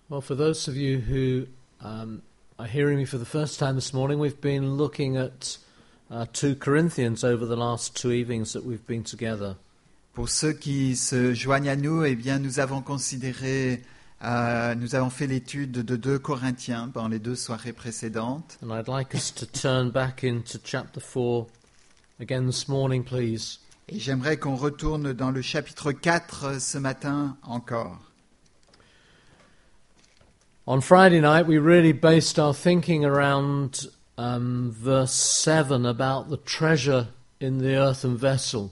Well, for those of you who are hearing me for the first time this morning, we've been looking at 2 Corinthians over the last 2 evenings that we've been together. Pour ceux qui se joignent à nous, eh bien, nous avons fait l'étude de 2 Corinthiens pendant les 2 soirées précédentes. And I'd like us to turn back into chapter 4 again this morning, please. Et j'aimerais qu'on retourne dans le chapitre 4 ce matin encore. On Friday night, we really based our thinking around verse 7 about the treasure in the earthen vessel.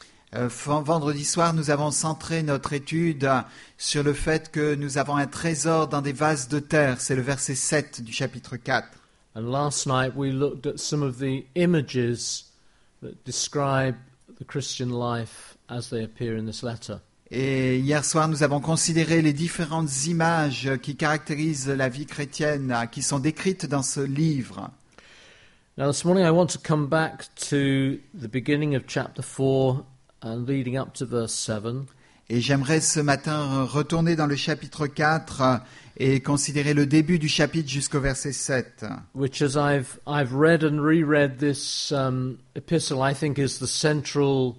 Vendredi soir, nous avons centré notre étude sur le fait que nous avons un trésor dans des vases de terre. C'est le verset 7 du chapitre 4. And last night, we looked at some of the images that describe the Christian life as they appear in this letter. Et hier soir, nous avons considéré les différentes images qui caractérisent la vie chrétienne, qui sont décrites dans ce livre. Now this morning I want to come back to the beginning of chapter 4 and leading up to verse 7. Et j'aimerais ce matin retourner dans le chapitre 4 et considérer le début du chapitre jusqu'au verset 7. Which, as I've read and reread this epistle, I think is the central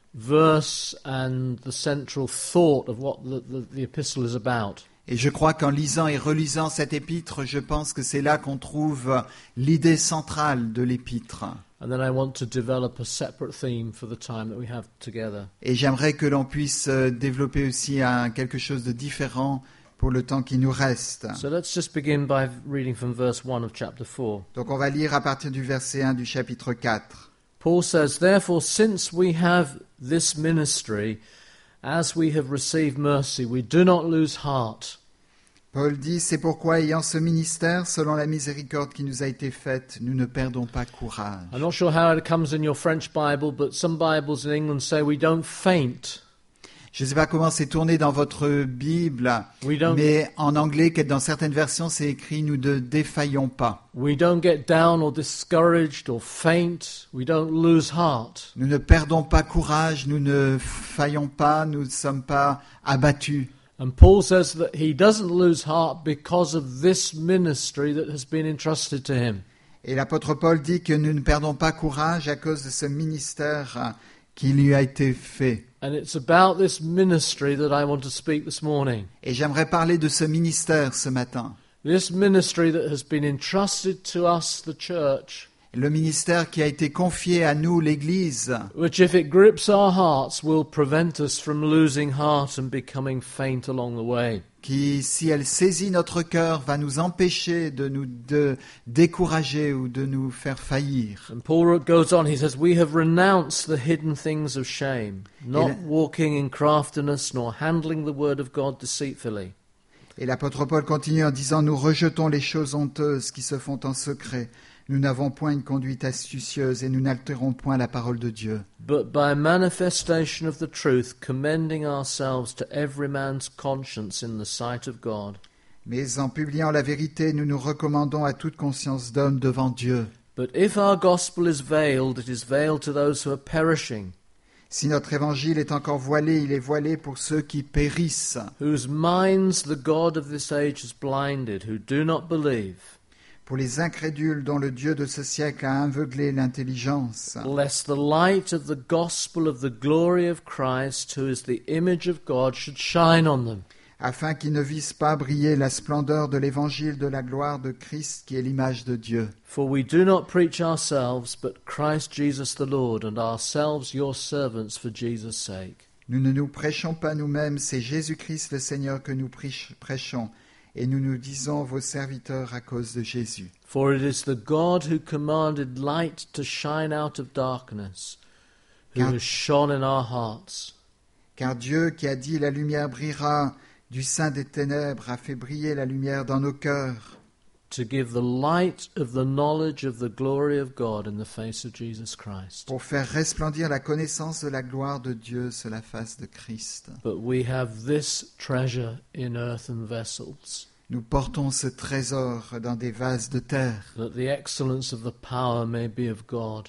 verse and the central thought of what the epistle is about. Et je crois qu'en lisant et relisant cet épître, je pense que c'est là qu'on trouve l'idée centrale de l'épître. And then I want to develop a separate theme for the time that we have together. Et j'aimerais que l'on puisse développer aussi quelque chose de différent pour le temps qui nous reste. So let's just begin by reading from verse 1 of chapter 4. Donc on va lire à partir du verset 1 du chapitre 4. Paul says, "Therefore, since we have this ministry, as we have received mercy, we do not lose heart." Paul dit, c'est pourquoi, ayant ce ministère, selon la miséricorde qui nous a été faite, nous ne perdons pas courage. I'm not sure how it comes in your French Bible, but some Bibles in England say we don't faint. Je ne sais pas comment c'est tourné dans votre Bible, mais en anglais, dans certaines versions, c'est écrit « Nous ne défaillons pas ». We don't get down or discouraged or faint. We don't lose heart. Nous ne perdons pas courage, nous ne faillons pas, nous ne sommes pas abattus. And Paul says that he doesn't lose heart because of this ministry that has been entrusted to him. Et l'apôtre Paul dit que nous ne perdons pas courage à cause de ce ministère qui lui a été fait. And it's about this ministry that I want to speak this morning. Et j'aimerais parler de ce ministère ce matin. This ministry that has been entrusted to us, the church. Le ministère qui a été confié à nous, l'Église, which, if it grips our hearts, will prevent us from losing heart and becoming faint along the way. Qui, si elle saisit notre cœur, va nous empêcher de nous décourager ou de nous faire faillir. And Paul goes on, he says, "We have renounced the hidden things of shame, not walking in craftiness, nor handling the word of God deceitfully." Et l'apôtre Paul continue en disant, nous rejetons les choses honteuses qui se font en secret. Nous n'avons point une conduite astucieuse et nous n'altérons point la parole de Dieu. But by manifestation of the truth, commending ourselves to every man's conscience in the sight of God. Mais en publiant la vérité, nous nous recommandons à toute conscience d'homme devant Dieu. But if our gospel is veiled, it is veiled to those who are perishing. Si notre évangile est encore voilé, il est voilé pour ceux qui périssent. Whose minds the God of this age has blinded, who do not believe. Pour les incrédules dont le Dieu de ce siècle a aveuglé l'intelligence. Lest the light of the gospel of the glory of Christ, who is the image of God, should shine on them. Afin qu'ils ne vissent pas briller la splendeur de l'évangile de la gloire de Christ, qui est l'image de Dieu. For we do not preach ourselves, but Christ Jesus the Lord, and ourselves your servants for Jesus' sake. Nous ne nous prêchons pas nous-mêmes, c'est Jésus-Christ le Seigneur que nous prêchons. Et nous nous disons vos serviteurs à cause de Jésus. For it is the God who commanded light to shine out of darkness, who has shone in our hearts. Car Dieu qui a dit la lumière brillera du sein des ténèbres a fait briller la lumière dans nos cœurs. To give the light of the knowledge of the glory of God in the face of Jesus Christ. Pour faire resplendir la connaissance de la gloire de Dieu sur la face de Christ. But we have this treasure in earthen vessels. Nous portons ce trésor dans des vases de terre. That the excellence of the power may be of God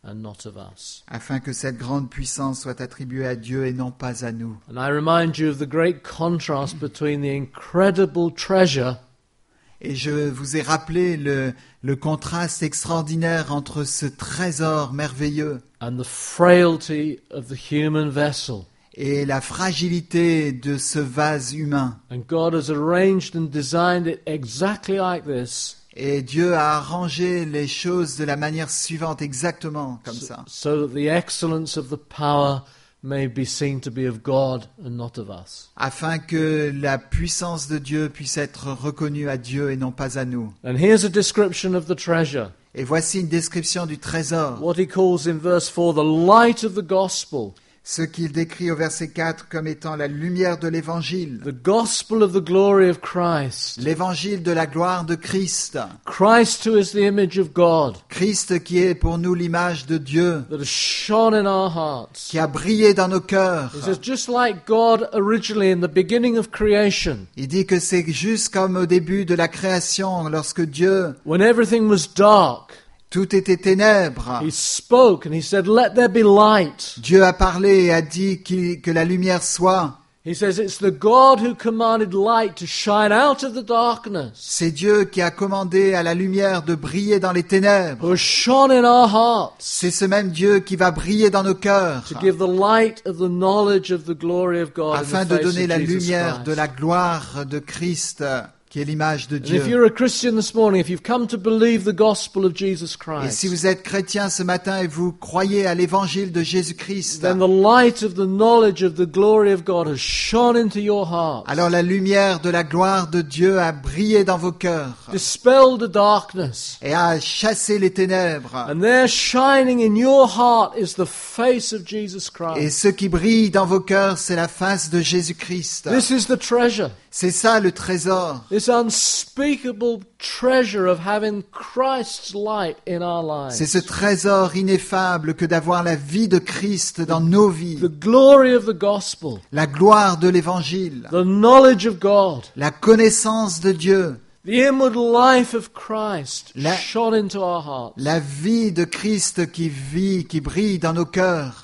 and not of us. afin que cette grande puissance soit attribuée à Dieu et non pas à nous. And I remind you of the great contrast between the incredible treasure Et je vous ai rappelé le contraste extraordinaire entre ce trésor merveilleux and the frailty of the human vessel. et la fragilité de ce vase humain. And God has arranged and designed it exactly like this, Et Dieu a arrangé les choses de la manière suivante, exactement comme ça, so that the excellence of the power may be seen to be of God and not of us. afin que la puissance de Dieu puisse être reconnue à Dieu et non pas à nous. And here's a description of the treasure. Et voici une description du trésor, What he calls in verse 4 the light of the gospel. ce qu'il décrit au verset 4 comme étant la lumière de l'évangile, The gospel of the glory of Christ. l'évangile de la gloire de Christ, Christ who is the image of God, Christ qui est pour nous l'image de Dieu, that has shone in our hearts. qui a brillé dans nos cœurs. He says, just like God originally in the beginning of creation, Il dit que c'est juste comme au début de la création, lorsque Dieu, when everything was dark, tout était ténèbres. he spoke and he said, let there be light. Dieu a parlé et a dit que la lumière soit. He says, it's the God who commanded light to shine out of the darkness, C'est Dieu qui a commandé à la lumière de briller dans les ténèbres. who has shone in our hearts, C'est ce même Dieu qui va briller dans nos cœurs, to give the light of the knowledge of the glory of God in afin the de face donner of la Jesus lumière de Christ. la gloire de Christ, qui est l'image de And if Dieu. you're a Christian this morning, if you've come to believe the gospel of Jesus Et Christ, si vous êtes chrétien ce matin et vous croyez à l'évangile de Jésus-Christ, then the light of the knowledge of the glory of God has shone into your heart, alors la lumière de la gloire de Dieu a brillé dans vos cœurs dispelled the darkness, et a chassé les ténèbres. and there shining in your heart is the face of Jesus Et Christ. ce qui brille dans vos cœurs, c'est la face de Jésus-Christ. This is the treasure, C'est ça le trésor. this unspeakable treasure of having Christ's light in our C'est ce lives. trésor ineffable que d'avoir la vie de Christ dans nos vies, The glory of the gospel, la gloire de l'évangile, the knowledge of God, la connaissance de Dieu, the inward life of Christ La- shone into our hearts. la vie de Christ qui vit, qui brille dans nos cœurs.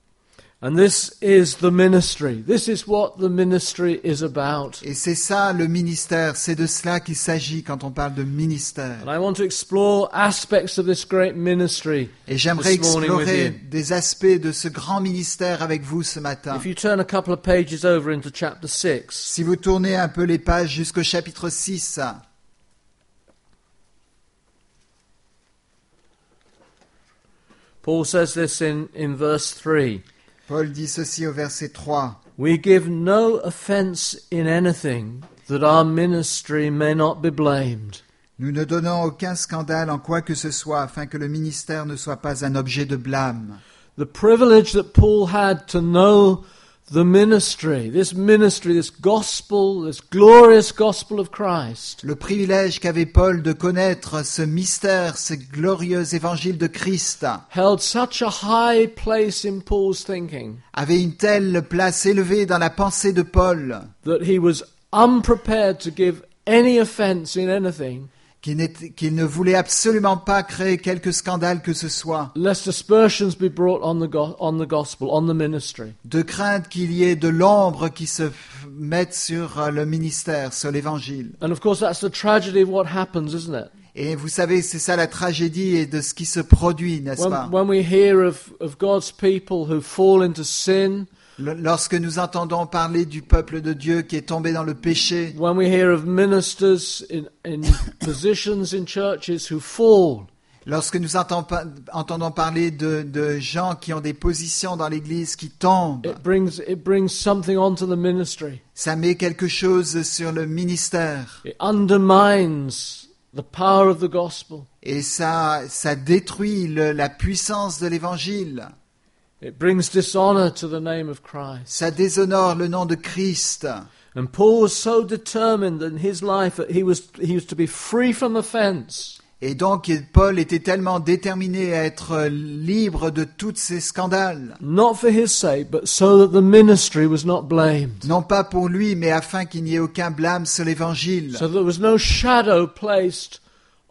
And this is the ministry. This is what the ministry is about. Et c'est ça le ministère, c'est de cela qu'il s'agit quand on parle de ministère. And I want to explore aspects of this great ministry Et j'aimerais this morning with explorer you. des aspects de ce grand ministère avec vous ce matin. If you turn a couple of pages over into chapter 6, Si vous tournez un peu les pages jusqu'au chapitre 6, Paul says this in verse 3. Paul dit ceci au verset 3. We give no offense in anything that our ministry may not be blamed. Nous ne donnons aucun scandale en quoi que ce soit, afin que le ministère ne soit pas un objet de blâme. The privilege that Paul had to know the ministry, this gospel, this glorious gospel of Christ, Le privilège qu'avait Paul de connaître ce mystère, ce glorieux évangile de Christ, held such a high place in Paul's thinking avait une telle place élevée dans la pensée de Paul that he was unprepared to give any offense in anything, qu'il ne voulait absolument pas créer quelque scandale que ce soit, lest aspersions be brought on the gospel, on the ministry. de crainte qu'il y ait de l'ombre qui se mette sur le ministère, sur l'évangile. And of course that's the tragedy of what happens, isn't it? Et vous savez, c'est ça la tragédie et de ce qui se produit, n'est-ce pas? When we hear of God's people who fall into sin, Lorsque nous entendons parler du peuple de Dieu qui est tombé dans le péché, when we hear of ministers in positions in churches who fall, lorsque nous entendons parler de gens qui ont des positions dans l'Église qui tombent, it brings something onto the ministry. ça met quelque chose sur le ministère It undermines the power of the gospel. et ça détruit la puissance de l'Évangile. It brings dishonor to the name of Christ. Ça déshonore le nom de Christ. And Paul was so determined in his life that he was to be free from offense. Et donc Paul était tellement déterminé à être libre de tous ces scandales. Not for his sake, but so that the ministry was not blamed. Non pas pour lui, mais afin qu'il n'y ait aucun blâme sur l'Évangile. So there was no shadow placed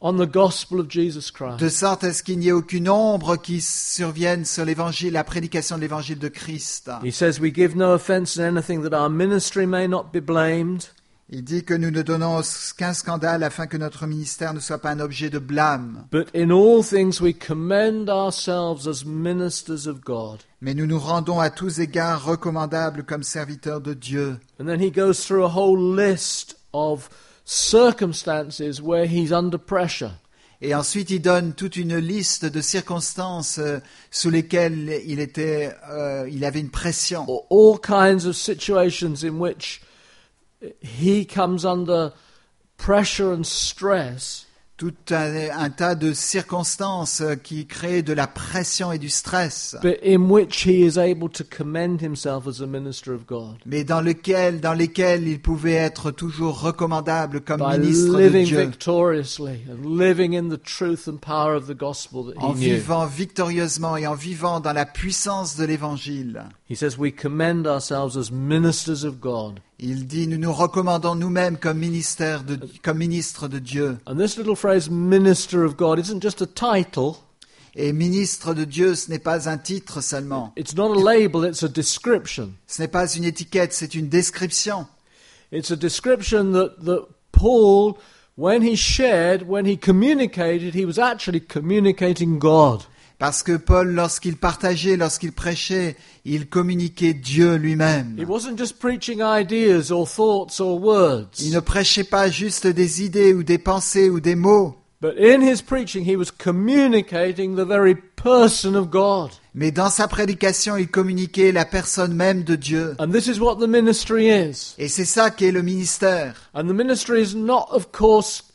on the gospel of Jesus Christ. de sorte à ce qu'il n'y ait aucune ombre qui survienne sur l'évangile, la prédication de l'évangile de Christ. He says we give no offense in anything that our ministry may not be blamed. Il dit que nous ne donnons qu'un scandale afin que notre ministère ne soit pas un objet de blâme. But in all things we commend ourselves as ministers of God. Mais nous nous rendons à tous égards recommandables comme serviteurs de Dieu. And then he goes through a whole list of circumstances where he's under pressure. Et ensuite, il donne toute une liste de circonstances sous lesquelles il avait une pression. All kinds of situations in which he comes under pressure and stress. Tout un tas de circonstances qui créent de la pression et du stress, But in which he is able to commend himself as a minister of God. mais dans lesquelles il pouvait être toujours recommandable comme By ministre de living Dieu, victoriously and living in the truth and power of the gospel that he en knew. vivant victorieusement et en vivant dans la puissance de l'Évangile. He says we commend ourselves as ministers of God. Il dit, nous nous recommandons nous-mêmes comme ministres de Dieu. And this little phrase, minister of God, isn't just a title. Et ministre de Dieu, ce n'est pas un titre seulement. It's not a label, it's a description. Ce n'est pas une étiquette, c'est une description. It's a description that Paul, when he communicated, he was actually communicating God. Parce que Paul, lorsqu'il partageait, lorsqu'il prêchait, il communiquait Dieu He lui-même. wasn't just preaching ideas or thoughts or words. Il ne prêchait pas juste des idées ou des pensées ou des mots, But in his preaching, he was communicating the very person of God. mais dans sa prédication, il communiquait la personne même de Dieu. And this is what the ministry is. Et c'est ça qu'est le ministère. And the ministry is not, of course,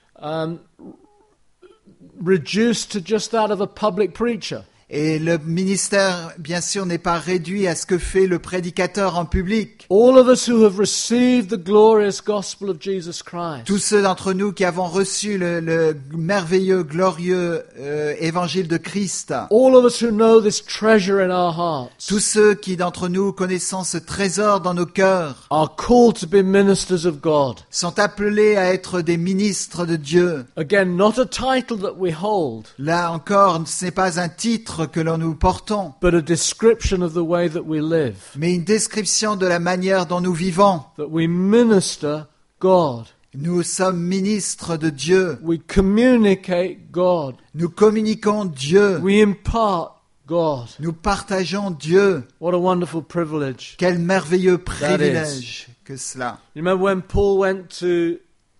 reduced to just that of a public preacher. Et le ministère, bien sûr, n'est pas réduit à ce que fait le prédicateur en public. All of us who have received the glorious gospel of Jesus Christ, Tous ceux d'entre nous qui avons reçu le merveilleux, glorieux évangile de Christ. all of us who know this treasure in our hearts, Tous ceux qui d'entre nous connaissant ce trésor dans nos cœurs are called to be ministers of God. sont appelés à être des ministres de Dieu. Again, not a title that we hold, Là encore, ce n'est pas un titre que l'on nous portons, but a description of the way that we live, mais une description de la manière dont nous vivons. that we minister God. Nous sommes ministres de Dieu. We communicate God. Nous communiquons Dieu. We impart God. Nous partageons Dieu. What a wonderful privilege. Quel merveilleux privilège que cela. You remember when Paul went to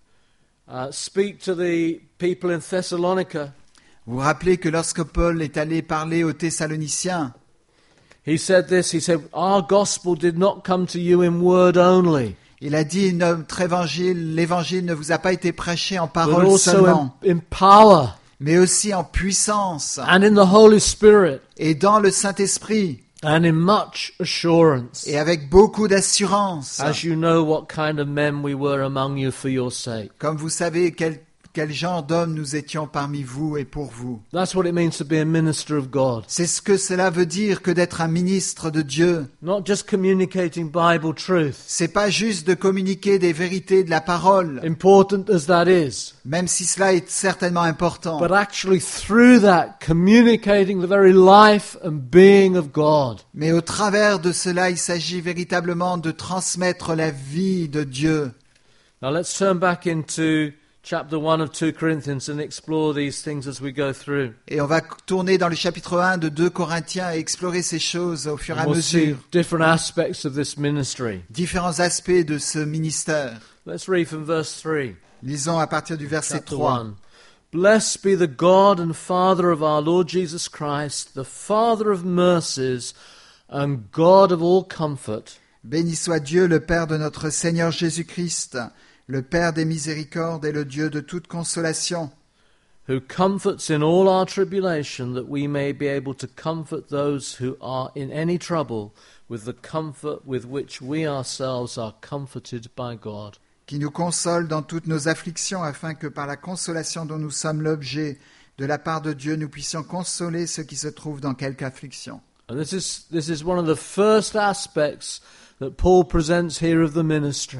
speak to the people in Thessalonica, Vous vous rappelez que lorsque Paul est allé parler aux Thessaloniciens, he said this, he said, our gospel did not come to you in word only, il a dit notre évangile, l'évangile ne vous a pas été prêché en but parole also seulement, in power mais aussi en puissance and in the Holy Spirit et dans le Saint-Esprit and in much assurance, et avec beaucoup d'assurance. as you know what kind of men we were among you for your sake. Comme vous savez quel genre d'hommes nous étions parmi vous et pour vous. That's what it means to be a minister of God. C'est ce que cela veut dire que d'être un ministre de Dieu. Not just communicating Bible truth, C'est pas juste de communiquer des vérités de la parole, important as that is, même si cela est certainement important. but actually through that communicating the very life and being of God. Mais au travers de cela, il s'agit véritablement de transmettre la vie de Dieu. Now let's turn back into chapter 1 of 2 Corinthians and explore these things as we go through. Et on va tourner dans le chapitre 1 de 2 Corinthiens et explorer ces choses au fur et à We'll see mesure. different aspects of this ministry. Différents aspects de ce ministère. Let's read from verse 3. Lisons à partir du verset Chapter 3. 1. Blessed be the God and Father of our Lord Jesus Christ, the Father of mercies and God of all comfort, Béni soit Dieu, le Père de notre Seigneur Jésus-Christ, le Père des miséricordes et le Dieu de toute consolation, who comforts in all our tribulation, that we may be able to comfort those who are in any trouble with the comfort with which we ourselves are comforted by God. qui nous console dans toutes nos afflictions, afin que par la consolation dont nous sommes l'objet, de la part de Dieu, nous puissions consoler ceux qui se trouvent dans quelque affliction. And this is one of the first aspects that Paul presents here of the ministry.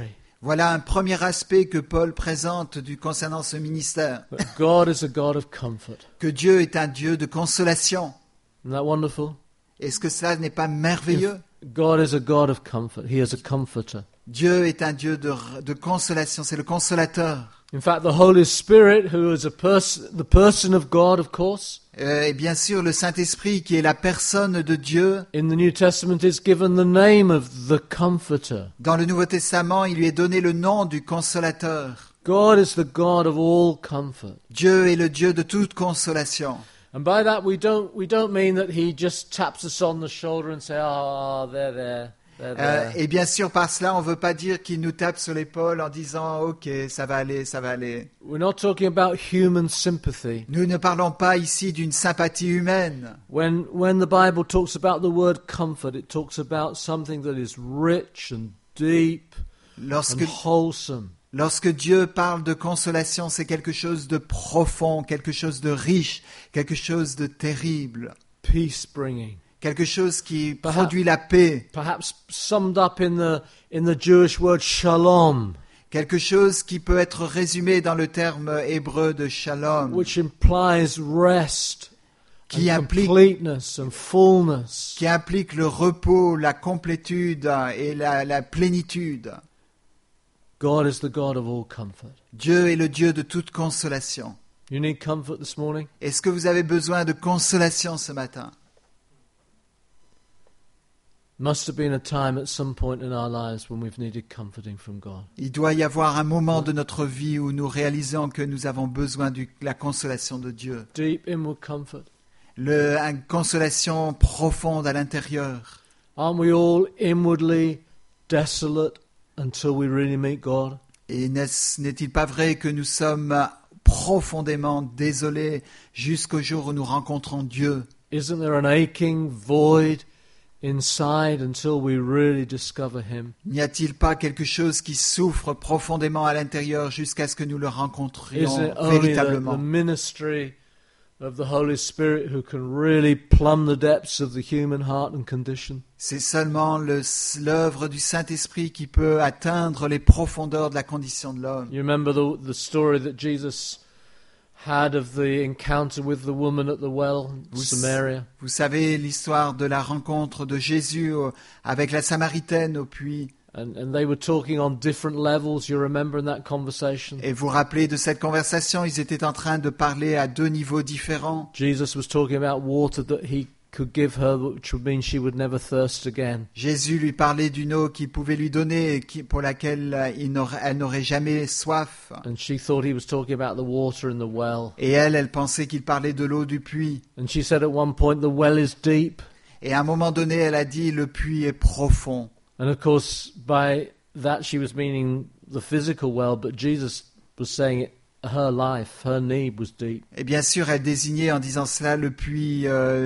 Voilà un premier aspect que Paul présente concernant ce ministère. But God is a God of comfort. Que Dieu est un Dieu de consolation. Isn't that wonderful? Est-ce que cela n'est pas merveilleux? God is a God of comfort. He is a comforter. Dieu est un Dieu de consolation, c'est le consolateur. In fact, the Holy Spirit, who is the person of God, of course, Et bien sûr, le Saint-Esprit, qui est la personne de Dieu, in the New Testament is given the name of the Comforter. dans le Nouveau Testament, il lui est donné le nom du consolateur. God is the God of all comfort. Dieu est le Dieu de toute consolation. And by that we don't mean that he just taps us on the shoulder and say, "Oh, they're there. They're there." Et bien sûr, par cela, on ne veut pas dire qu'il nous tape sur l'épaule en disant « Ok, ça va aller, ça va aller ». We're not talking about human sympathy. Nous ne parlons pas ici d'une sympathie humaine. When the Bible talks about the word comfort, it talks about something that is rich and deep Lorsque, and wholesome. lorsque Dieu parle de consolation, c'est quelque chose de profond, quelque chose de riche, quelque chose de terrible, Peace bringing. quelque chose qui Perhaps- produit la paix, Perhaps summed up in the Jewish word shalom, quelque chose qui peut être résumé dans le terme hébreu de shalom, which implies rest qui and implique completeness and fullness. qui implique le repos, la complétude et la plénitude. God is the God of all comfort. Dieu est le Dieu de toute consolation. You need comfort this morning? Est-ce que vous avez besoin de consolation ce matin? Must have been a time at some point in our lives when we've needed comforting from God. Il doit y avoir un moment de notre vie où nous réalisons que nous avons besoin de la consolation de Dieu. Deep inward comfort. Une consolation profonde à l'intérieur. Aren't we all inwardly desolate until we really meet God? Et n'est-il pas vrai que nous sommes profondément désolés jusqu'au jour où nous rencontrons Dieu? Isn't there an aching void inside until we really discover Him? N'y a-t-il pas quelque chose qui souffre profondément à l'intérieur jusqu'à ce que nous le Isn't rencontrions it only the véritablement? ministry of the Holy Spirit who can really plumb the depths of the human heart and condition? C'est seulement l'œuvre du Saint-Esprit qui peut atteindre les profondeurs de la condition de l'homme. You remember the story that Jesus had of the encounter with the woman at the well in Vous- Samaria? Vous savez l'histoire de la rencontre de Jésus avec la Samaritaine au puits. And they were talking on different levels, you remember, in that conversation? Et vous vous rappelez de cette conversation, ils étaient en train de parler à deux niveaux différents. Jesus was talking about water that he could give her, which would mean she would never thirst again. Jésus lui parlait d'une eau qu'il pouvait lui donner et pour laquelle elle n'aurait jamais soif. And she thought he was talking about the water in the well. Et elle pensait qu'il parlait de l'eau du puits. And she said at one point, the well is deep. Et à un moment donné, elle a dit, le puits est profond. And of course, by that she was meaning the physical well, but Jesus was saying it, her life, her need was deep. Et bien sûr, elle désignait en disant cela le puits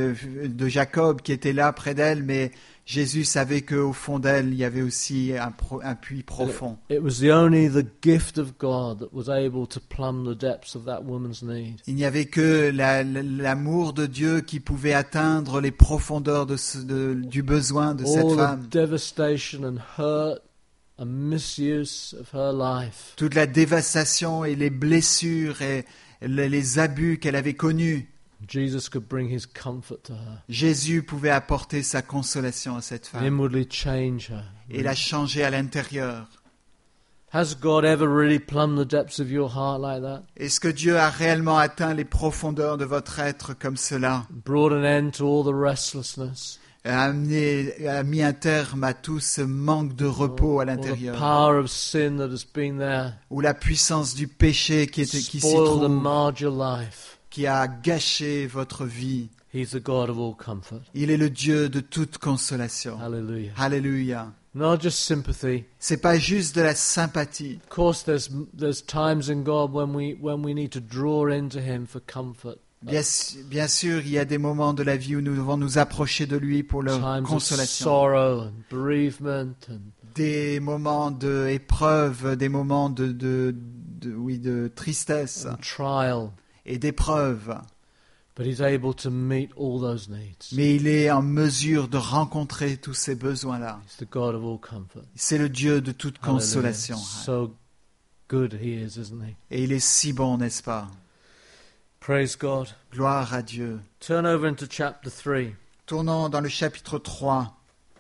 de Jacob qui était là près d'elle, mais Jésus savait qu'au fond d'elle, il y avait aussi un puits profond. It was only the gift of God that was able to plumb the depths of that woman's need. Il n'y avait que l'amour de Dieu qui pouvait atteindre les profondeurs du besoin de cette All femme. the devastation and hurt and misuse of her life. Toute la dévastation et les blessures et les abus qu'elle avait connus. Jesus could bring his comfort to her, Jésus pouvait apporter sa consolation à cette and femme inwardly change her. et la changer à l'intérieur. Has God ever really plumbed the depths of your heart like that? Est-ce que Dieu a réellement atteint les profondeurs de votre être comme cela? Brought an end to all the restlessness, A mis un terme à tout ce manque de repos à all the l'intérieur, power of sin that has been there, ou la puissance du péché qui s'y spoiled and trouve, marred your life. qui a gâché votre vie. He's the God of all comfort. Il est le Dieu de toute consolation. Hallelujah. Alléluia. Not just sympathy. C'est pas juste de la sympathie. Of course, there's times in God when we need to draw into Him for comfort. Bien sûr, il y a des moments de la vie où nous devons nous approcher de lui pour leur Times of consolation. sorrow and bereavement and Des moments d'épreuve, des moments de tristesse trial. et d'épreuve. But he's able to meet all those needs. Mais il est en mesure de rencontrer tous ces besoins-là. He's the God of all comfort. C'est le Dieu de toute Hallelujah. consolation. So good he is, isn't he? Et il est si bon, n'est-ce pas? Praise God. Gloire à Dieu. Turn over into chapter 3. Tournons dans le chapitre 3.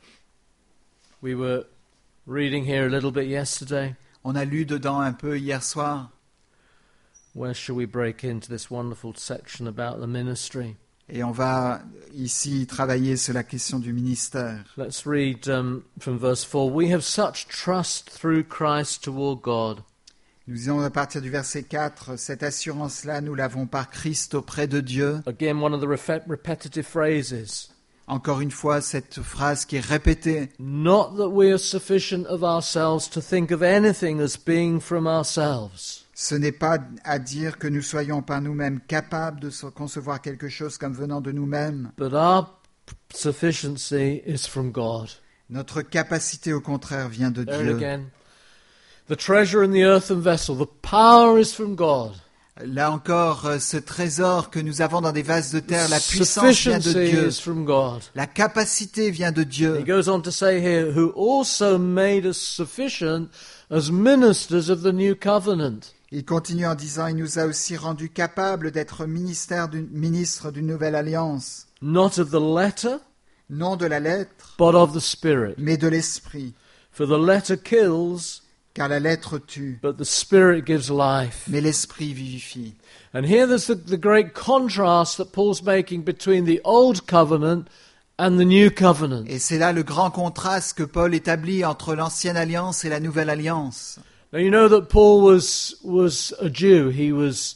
We were reading here a little bit yesterday. On a lu dedans un peu hier soir. Where shall we break into this wonderful section about the ministry? Et on va ici travailler sur la question du ministère. Let's read from verse 4. We have such trust through Christ toward God. Nous disons à partir du verset 4, cette assurance-là, nous l'avons par Christ auprès de Dieu. Again, one of the repetitive phrases. Encore une fois, cette phrase qui est répétée. Not that we are sufficient of ourselves to think of anything as being from ourselves. Ce n'est pas à dire que nous soyons par nous-mêmes capables de concevoir quelque chose comme venant de nous-mêmes. But our sufficiency is from God. Notre capacité, au contraire, vient de There it Dieu. again. The treasure in the earthen vessel, the power is from God. Là encore, ce trésor que nous avons dans des vases de terre, la puissance vient de Sufficiency Dieu. is from God. La capacité vient de Dieu. He goes on to say here, who also made us sufficient as ministers of the new covenant. Il continue en disant, il nous a aussi rendus capables d'être ministres d'une nouvelle alliance. Not of the letter, Non de la lettre, but of the Spirit. mais de l'esprit. For the letter kills, Car la lettre tue, but the Spirit gives life. mais l'esprit vivifie. And here there's the great contrast that Paul's making between the old covenant and the new covenant. Et c'est là le grand contraste que Paul établit entre l'ancienne alliance et la nouvelle alliance. Now you know that Paul was a Jew. He was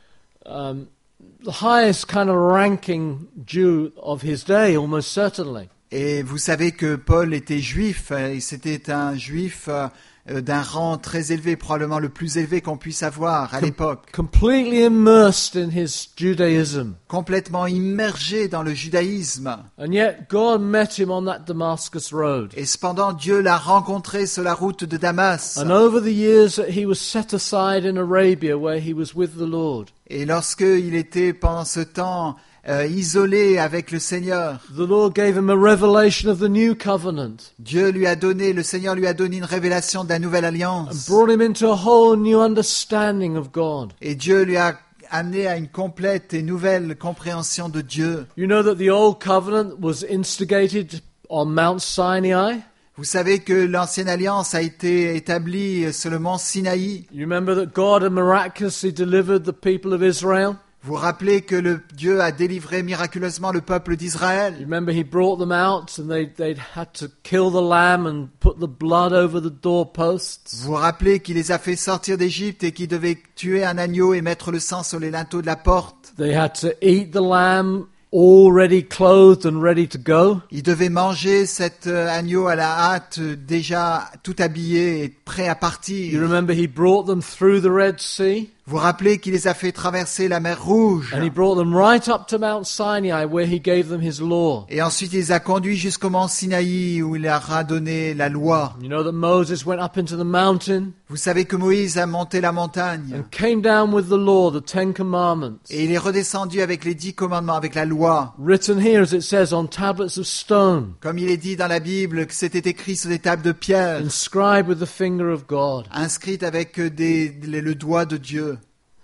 the highest kind of ranking Jew of his day, almost certainly. Et vous savez que Paul était juif, et c'était un juif d'un rang très élevé, probablement le plus élevé qu'on puisse avoir à l'époque. Completely immersed in his Judaism. Complètement immergé dans le judaïsme. And yet God met him on that Damascus road. Et cependant, Dieu l'a rencontré sur la route de Damas. And over the years that he was set aside in Arabia where he was with the Lord. Et lorsqu'il était pendant ce temps isolé avec le Seigneur, The Lord gave him a revelation of the new covenant. le Seigneur lui a donné une révélation de la nouvelle And alliance. brought him into a whole new understanding of God. Et Dieu lui a amené à une complète et nouvelle compréhension de Dieu. You know that the old covenant was instigated on Mount Sinai. Vous savez que l'ancienne alliance a été établie sur le mont Sinaï. You remember that God had miraculously delivered the people of Israel. Vous rappelez que Dieu a délivré miraculeusement le peuple You d'Israël. remember he brought them out and they'd had to kill the lamb and put the blood over the doorposts. Vous vous rappelez qu'il les a fait sortir d'Égypte et qu'ils devaient tuer un agneau et mettre le sang sur les linteaux de la porte. They had to eat the lamb already clothed and ready to go. Ils devaient manger cet agneau à la hâte, déjà tout habillé et prêt à You partir. remember he brought them through the Red Sea Vous vous rappelez qu'il les a fait traverser la mer Rouge. and he brought them right up to Mount Sinai where he gave them his law. Et ensuite, il les a conduits jusqu'au mont Sinaï où il leur a donné la loi. You know that Moses went up into the mountain Vous savez que Moïse a monté la montagne. and came down with the law, the 10 commandments. Et il est redescendu avec les 10 commandements, avec la loi. Written here, as it says, on tablets of stone, Comme il est dit dans la Bible, que c'était écrit sur des tables de pierre, inscribed with the finger of God. inscrites avec le doigt de Dieu.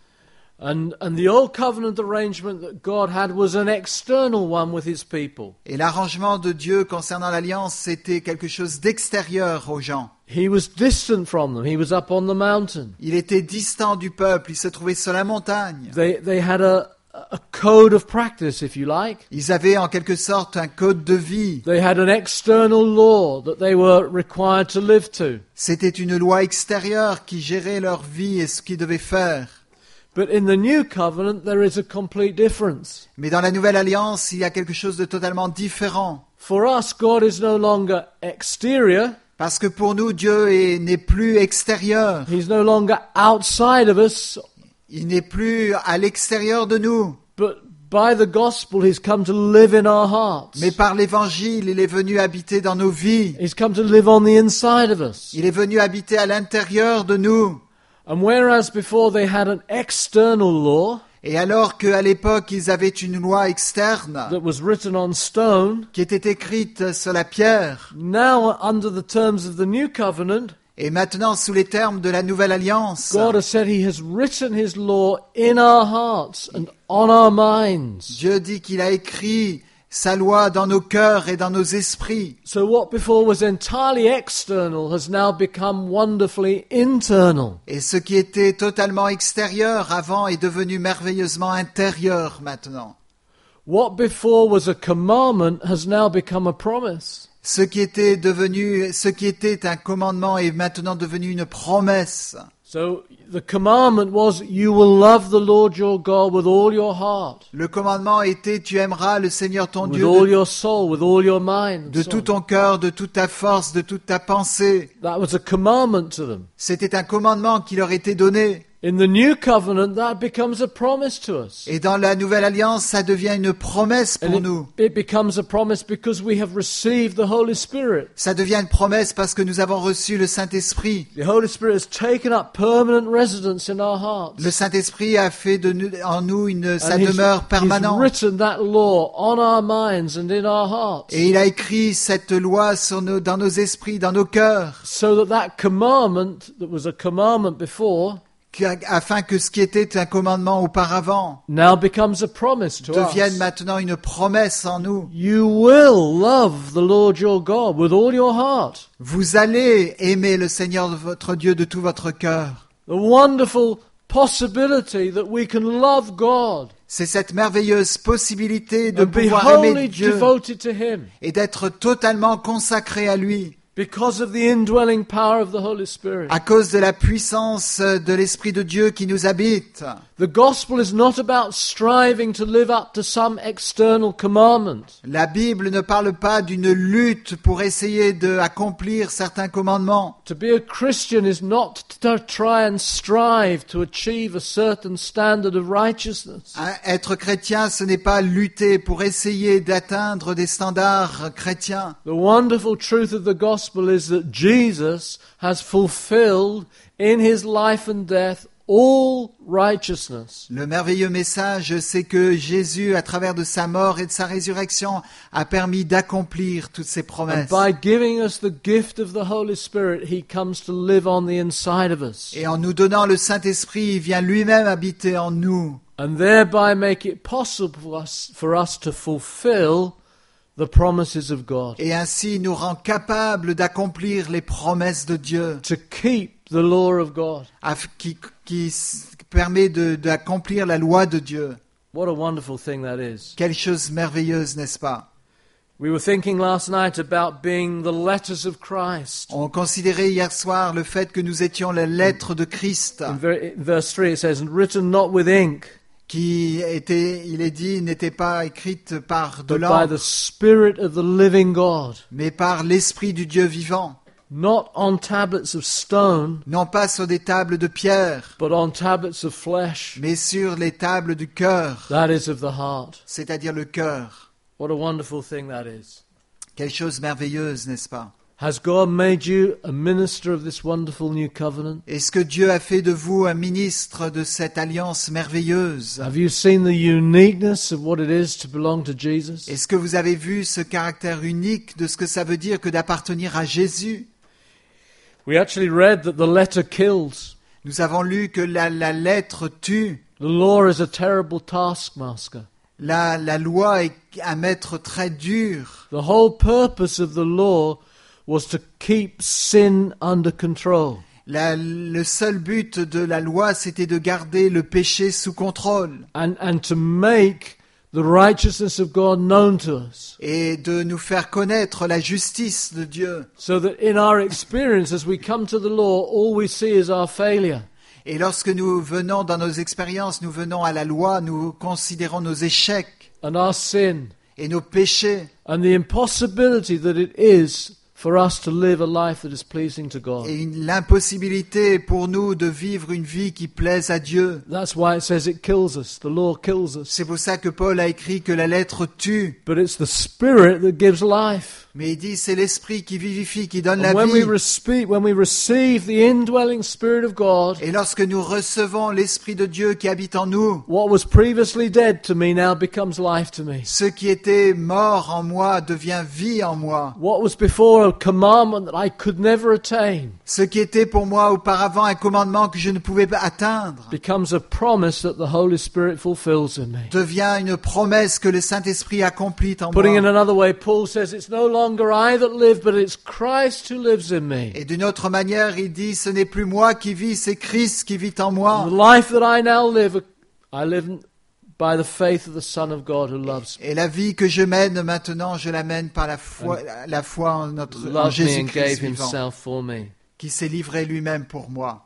And the old covenant arrangement that God had was an external one with his people. Et l'arrangement de Dieu concernant l'alliance, c'était quelque chose d'extérieur aux gens. He was distant from them. He was up on the mountain. Il était distant du peuple, il se trouvait sur la montagne. They had a code of practice, if you like. Ils avaient en quelque sorte un code de vie. They had an external law that they were required to live to. C'était une loi extérieure qui gérait leur vie et ce qu'ils devaient faire. But in the new covenant, there is a complete difference. Mais dans la nouvelle alliance, il y a quelque chose de totalement différent. For us, God is no longer exterior. Parce que pour nous, Dieu n'est plus extérieur. He's no longer outside of us. Il n'est plus à l'extérieur de nous. But by the gospel, he's come to live in our hearts. Mais par l'évangile, il est venu habiter dans nos vies. He's come to live on the inside of us. Il est venu habiter à l'intérieur de nous. And whereas before they had an external law, Et alors qu'à l'époque, ils avaient une loi externe that was written on stone, qui était écrite sur la pierre, now under the terms of the new covenant, et maintenant sous les termes de la nouvelle alliance, God has said He has written His law in our hearts and on our minds. Dieu dit qu'il a écrit sa loi dans nos cœurs et dans nos esprits. So what before was entirely external has now become wonderfully internal. Et ce qui était totalement extérieur avant est devenu merveilleusement intérieur maintenant. What before was a commandment has now become a promise. Ce qui était un commandement est maintenant devenu une promesse. So the commandment was, you will love the Lord your God with all your heart, Le commandement était tu aimeras le Seigneur ton with Dieu all your soul, with all your mind. de and so tout on. ton cœur, de toute ta force, de toute ta pensée. That was a commandment to them. C'était un commandement qui leur était donné. In the new covenant, that becomes a promise to us. Et dans la nouvelle alliance, ça devient une promesse pour And nous. it becomes a promise because we have received the Holy Spirit. Ça devient une promesse parce que nous avons reçu le Saint-Esprit. The Holy Spirit has taken up permanent residence in our hearts. Le Saint-Esprit a fait en nous sa And demeure he's permanente. written that law on our minds and in our hearts. Et il a écrit cette loi dans nos esprits, dans nos cœurs, So that commandment that was a commandment before afin que ce qui était un commandement auparavant now becomes a promise to devienne us. maintenant une promesse en nous. You will love the Lord your God with all your heart. Vous allez aimer le Seigneur votre Dieu de tout votre cœur. The wonderful possibility that we can love God C'est cette merveilleuse possibilité de and be pouvoir aimer wholly Dieu devoted to Him et d'être totalement consacré à lui because of the indwelling power of the Holy Spirit. à cause de la puissance de l'Esprit de Dieu qui nous habite. The gospel is not about striving to live up to some external commandment. La Bible ne parle pas d'une lutte pour essayer d'accomplir certains commandements. To be a Christian is not to try and strive to achieve a certain standard of righteousness. Être chrétien, ce n'est pas lutter pour essayer d'atteindre des standards chrétiens. The wonderful truth of the gospel is that Jesus has fulfilled in His life and death all righteousness. Le merveilleux message, c'est que Jésus, à travers de sa mort et de sa résurrection, a permis d'accomplir toutes ces And promesses. by giving us the gift of the Holy Spirit, He comes to live on the inside of us. Et en nous donnant le Saint-Esprit, il vient lui-même habiter en nous. And thereby make it possible for us to fulfill the promises of God. Et ainsi, il nous rend capables d'accomplir les promesses de Dieu, To keep the law of God. qui permet d'accomplir la loi de Dieu. What a wonderful thing that is. Quelle chose merveilleuse, n'est-ce pas? We were thinking last night about being the letters of Christ. On considérait hier soir le fait que nous étions la lettre de Christ, In verse 3 it says, written not with ink, qui était, il est dit, n'était pas écrite par de but by l'encre, the Spirit of the living God. mais par l'Esprit du Dieu vivant. Not on tablets of stone, Non pas sur des tables de pierre, but on tablets of flesh. mais sur les tables du cœur, That is of the heart. c'est-à-dire le cœur. What a wonderful thing that is. Quelle chose merveilleuse, n'est-ce pas? Has God made you a minister of this wonderful new covenant? Est-ce que Dieu a fait de vous un ministre de cette alliance merveilleuse? Have you seen the uniqueness of what it is to belong to Jesus? Est-ce que vous avez vu ce caractère unique de ce que ça veut dire que d'appartenir à Jésus? We actually read that the letter kills. Nous avons lu que la lettre tue. The law is a terrible taskmaster. La loi est un maître très dur. The whole purpose of the law was to keep sin under control. Le seul but de la loi, c'était de garder le péché sous contrôle And to make the righteousness of God known to us. et de nous faire connaître la justice de Dieu. So that in our experience, as we come to the law, all we see is our failure. Et lorsque nous venons dans nos expériences, nous venons à la loi, nous considérons nos échecs And our sin. et nos péchés And the impossibility that it is for us to live a life that is pleasing to God. et l'impossibilité pour nous de vivre une vie qui plaise à Dieu. That's why it says it kills us. The law kills us. C'est pour ça que Paul a écrit que la lettre tue. But it's the Spirit that gives life. Mais il dit c'est l'esprit qui vivifie, qui donne And la when vie. we receive the indwelling Spirit of God, Et lorsque nous recevons l'esprit de Dieu qui habite en nous, what was previously dead to me now becomes life to me. ce qui était mort en moi devient vie en moi. What was before a commandment that I could never attain Ce qui était pour moi auparavant un commandement que je ne pouvais pas atteindre becomes a promise that the Holy Spirit fulfills in me. devient une promesse que le Saint-Esprit accomplit en Putting it moi. another way, Paul says it's no longer I that live, but it's Christ who lives in me. Et d'une autre manière, il dit, ce n'est plus moi qui vis, c'est Christ qui vit en The moi. life that I now live, I live by the faith of the Son of God who loves me. Et la vie que je mène maintenant, je la mène par la foi en en Loved me and Jésus-Christ gave vivant, himself for me. qui s'est livré lui-même pour moi.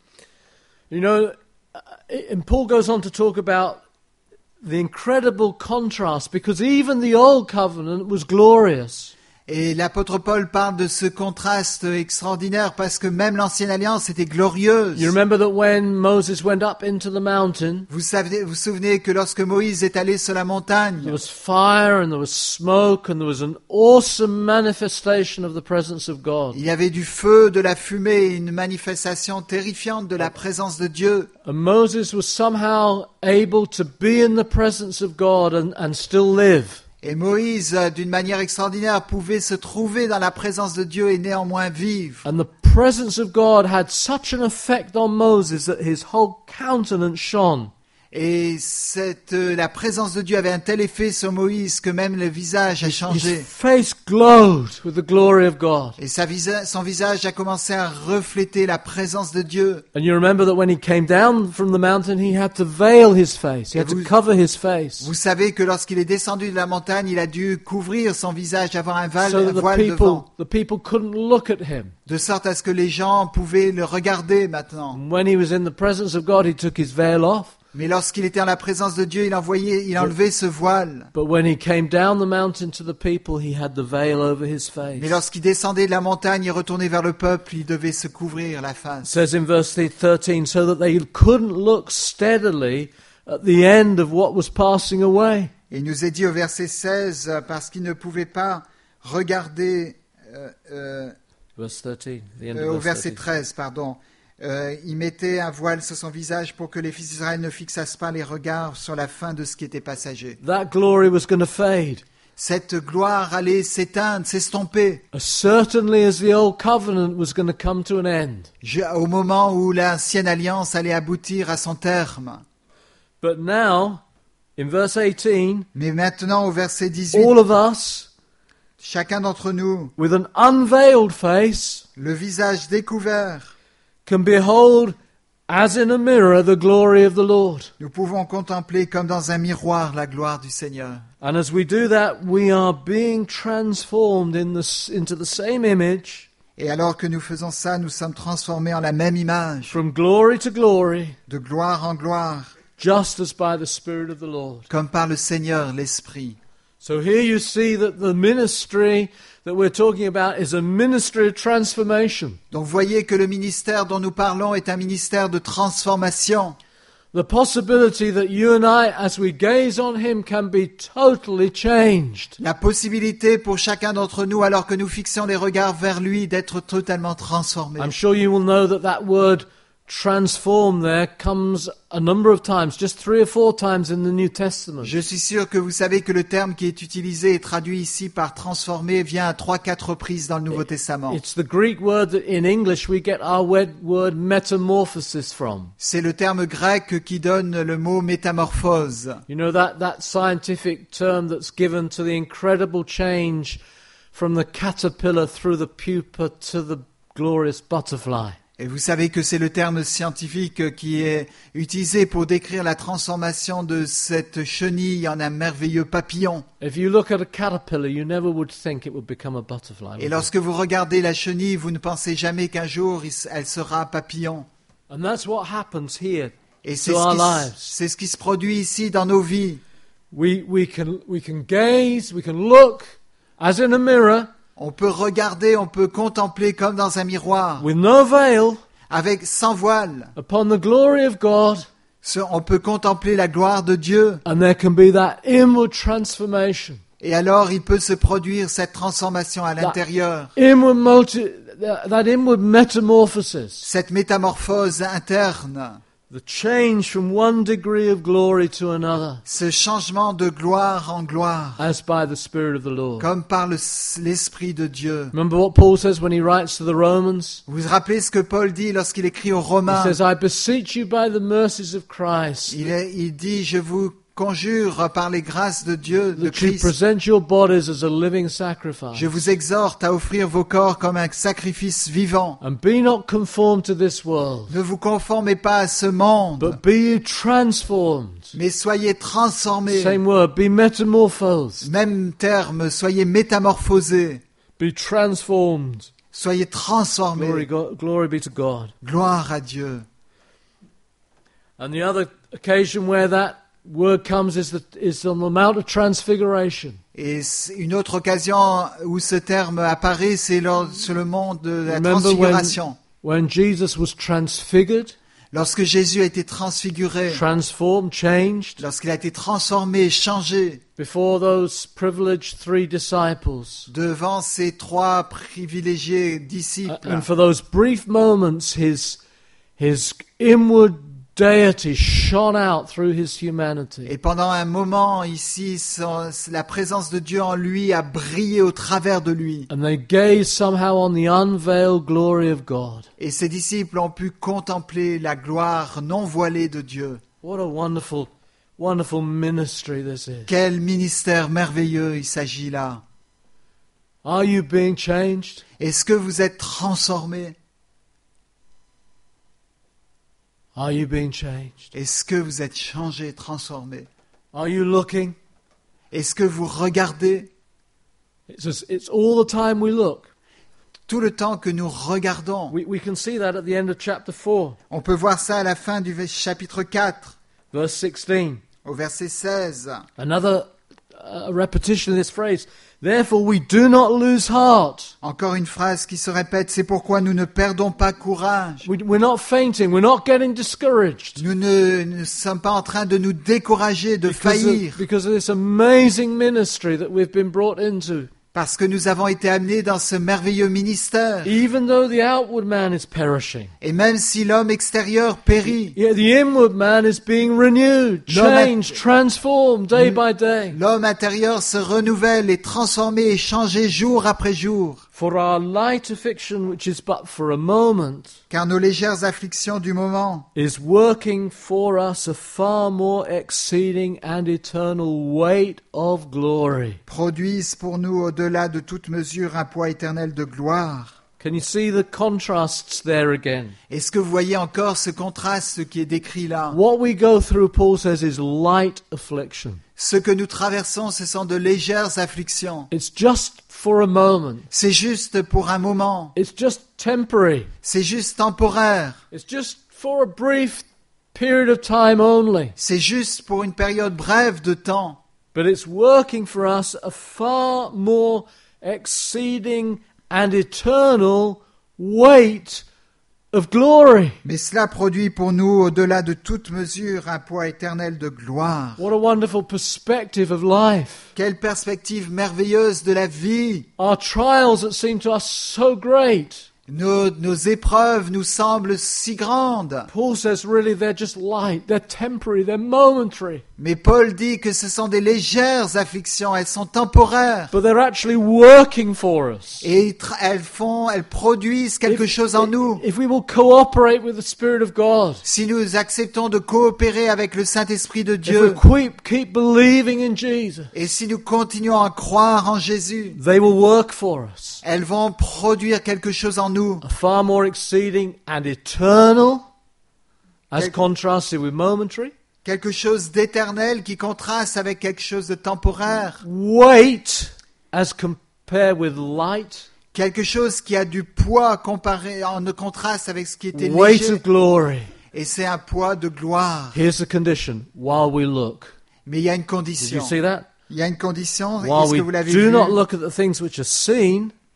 You know, and Paul goes on to talk about the incredible contrast, because even the old covenant was glorious. Et l'apôtre Paul parle de ce contraste extraordinaire parce que même l'ancienne alliance était glorieuse. You remember that when Moses went up into the mountain, Vous souvenez que lorsque Moïse est allé sur la there montagne, was fire and there was smoke and there was an awesome manifestation of the presence of God. il y avait du feu, de la fumée, une manifestation terrifiante de la présence de Dieu. And Moses was somehow able to be in the presence of God and still live. Et Moïse, d'une manière extraordinaire, pouvait se trouver dans la présence de Dieu et néanmoins vivre. And the presence of God had such an effect on Moses that his whole countenance shone. Et la présence de Dieu avait un tel effet sur Moïse que même le visage a His changé. face glowed with the glory of God. Et son visage a commencé à refléter la présence de Dieu. And you remember that when he came down from the mountain, he had to veil his face. He had to cover his face Vous savez que lorsqu'il est descendu de la montagne, il a dû couvrir son visage, avoir un so that voile devant, the people couldn't look at him. de sorte à ce que les gens pouvaient le regarder maintenant. And when he was in the presence of God, he took his veil off. Mais lorsqu'il était en la présence de Dieu, il enlevait ce voile. But when he came down the mountain to the people, he had the veil over his Mais face. lorsqu'il descendait de la montagne et retournait vers le peuple, il devait se couvrir la It face. says in verse 13, so that they couldn't look steadily at the end of what was passing away. Et il nous est dit au verset 16, parce qu'il ne pouvait pas regarder, Verse 13, the end au of verse verset 13. 13, pardon, il mettait un voile sur son visage pour que les fils d'Israël ne fixassent pas les regards sur la fin de ce qui était passager. That glory was going to fade. Cette gloire allait s'éteindre, s'estomper, As certainly as the old covenant was going to come to an end. au moment où l'ancienne alliance allait aboutir à son terme. But now, in verse 18, Mais maintenant, au verset 18, all of us, chacun d'entre nous, with an unveiled face, le visage découvert, can behold as in a mirror the glory of the Lord. nous pouvons contempler comme dans un miroir la gloire du Seigneur. And as we do that, we are being transformed into the same image, Et alors que nous faisons ça, nous sommes transformés en la même image, from glory to glory, de gloire en gloire, just as by the Spirit of the Lord. comme par le Seigneur, l'Esprit. So here you see that the ministry that we're talking about is a ministry of transformation. Donc voyez que le ministère dont nous parlons est un ministère de transformation. The possibility that you and I, as we gaze on him, can be totally changed. La possibilité pour chacun d'entre nous, alors que nous fixons les regards vers lui, d'être totalement transformés. I'm sure you will know that word transform there comes a number of times, just 3 or 4 times in the New Testament. Je suis sûr que vous savez que le terme qui est utilisé et traduit ici par transformer vient à 3-4 reprises dans le Nouveau Testament. It's the Greek word that in English we get our word metamorphosis from. C'est le terme grec qui donne le mot métamorphose. You know that scientific term that's given to the incredible change from the caterpillar through the pupa to the glorious butterfly. Et vous savez que c'est le terme scientifique qui est utilisé pour décrire la transformation de cette chenille en un merveilleux papillon. If you look at a caterpillar, you never would think it would become a butterfly. Et lorsque vous regardez la chenille, vous ne pensez jamais qu'un jour elle sera un papillon. And that's what happens here Et to our lives. c'est ce qui se produit ici dans nos vies. We can gaze, we can look as in a mirror On peut regarder, on peut contempler comme dans un miroir, with no veil, avec sans voile. upon the glory of God, On peut contempler la gloire de Dieu. and there can be that inward transformation, Et alors, il peut se produire cette transformation à l'intérieur, that inward metamorphosis, cette métamorphose interne, the change from one degree of glory to another, ce changement de gloire en gloire, as by the Spirit of the Lord. comme par l'Esprit de Dieu. Remember what Paul says when he writes to the Romans? Vous vous rappelez ce que Paul dit lorsqu'il écrit aux He Romains? says, I beseech you by the mercies of Christ, Il dit, je vous conjure par les grâces de Dieu, de that you Christ, present your bodies as a living sacrifice, je vous exhorte à offrir vos corps comme un sacrifice vivant. and be not conformed to this world, Ne vous conformez pas à ce monde, but be ye transformed. mais soyez transformés. Same word, be metamorphosed. Même terme, soyez métamorphosés, Be transformed. soyez transformés. Glory be to God. Gloire à Dieu. And the other occasion where that word comes is on the Mount of Transfiguration. Et une autre occasion où ce terme apparaît, c'est sur le mont de la Remember transfiguration. when Jesus was transfigured, Lorsque Jésus a été transfiguré, transformed, changed, lorsqu'il a été transformé, changé, before those privileged 3 disciples. devant ces 3 privilégiés disciples, And for those brief moments, his inward deity shone out through his humanity. et pendant un moment ici, la présence de Dieu en lui a brillé au travers de lui. And they gazed somehow on the unveiled glory of God. Et ses disciples ont pu contempler la gloire non voilée de Dieu. What a wonderful, wonderful ministry this is. Quel ministère merveilleux il s'agit là. Are you being changed? Est-ce que vous êtes transformés? Are you being changed? Est-ce que vous êtes changés, transformés? Are you looking? Est-ce que vous regardez? It's all the time we look. Tout le temps que nous regardons. We can see that at the end of chapter 4, On peut voir ça à la fin du chapitre 4, verse 16. au verset 16. Another repetition of this phrase. Therefore we do not lose heart. Encore une phrase qui se répète, c'est pourquoi nous ne perdons pas courage. We're not fainting. We're not getting discouraged. Nous ne sommes pas en train de nous décourager, de faillir, Because of this amazing ministry that we've been brought into. parce que nous avons été amenés dans ce merveilleux ministère. Even though the outward man is perishing, Et même si l'homme extérieur périt, yeah, the inward man is being renewed, changed, transformed day by day. l'homme intérieur se renouvelle et transformé et changé jour après jour. For our light affliction, which is but for a moment, Car nos légères afflictions du moment is working for us a far more exceeding and eternal weight of glory. produisent pour nous au-delà de toute mesure un poids éternel de gloire. Can you see the contrasts there again? Est-ce que vous voyez encore ce contraste qui est décrit là? What we go through, Paul says, is light affliction. Ce que nous traversons, ce sont de légères afflictions. It's just for a moment. C'est juste pour un moment. It's just temporary. C'est juste temporaire. It's just for a brief period of time only. C'est juste pour une période brève de temps. But it's working for us a far more exceeding and eternal weight of glory. Mais cela produit pour nous, au-delà de toute mesure, un poids éternel de gloire. What a wonderful perspective of life. Quelle perspective merveilleuse de la vie. Our trials that seem to us so great. Nos épreuves nous semblent si grandes. Paul says really they're just light, they're temporary, they're momentary. Mais Paul dit que ce sont des légères afflictions, elles sont temporaires. But they're actually working for us. Et elles produisent quelque chose en nous. If we will cooperate with the Spirit of God, Si nous acceptons de coopérer avec le Saint-Esprit de if Dieu, we keep believing in Jesus, et si nous continuons à croire en Jésus, they will work for us. elles vont produire quelque chose en nous. A far more exceeding and eternal, as contrasted with momentary, Quelque chose d'éternel qui contraste avec quelque chose de temporaire. weight as compared with light, Quelque chose qui a du poids comparé en contraste avec ce qui était weight léger. of glory. Et c'est un poids de gloire. Here's the condition, while we look. Mais il y a une Did condition. you see that? Il y a une condition. While Est-ce we que vous l'avez do vu? not look at the things which are seen,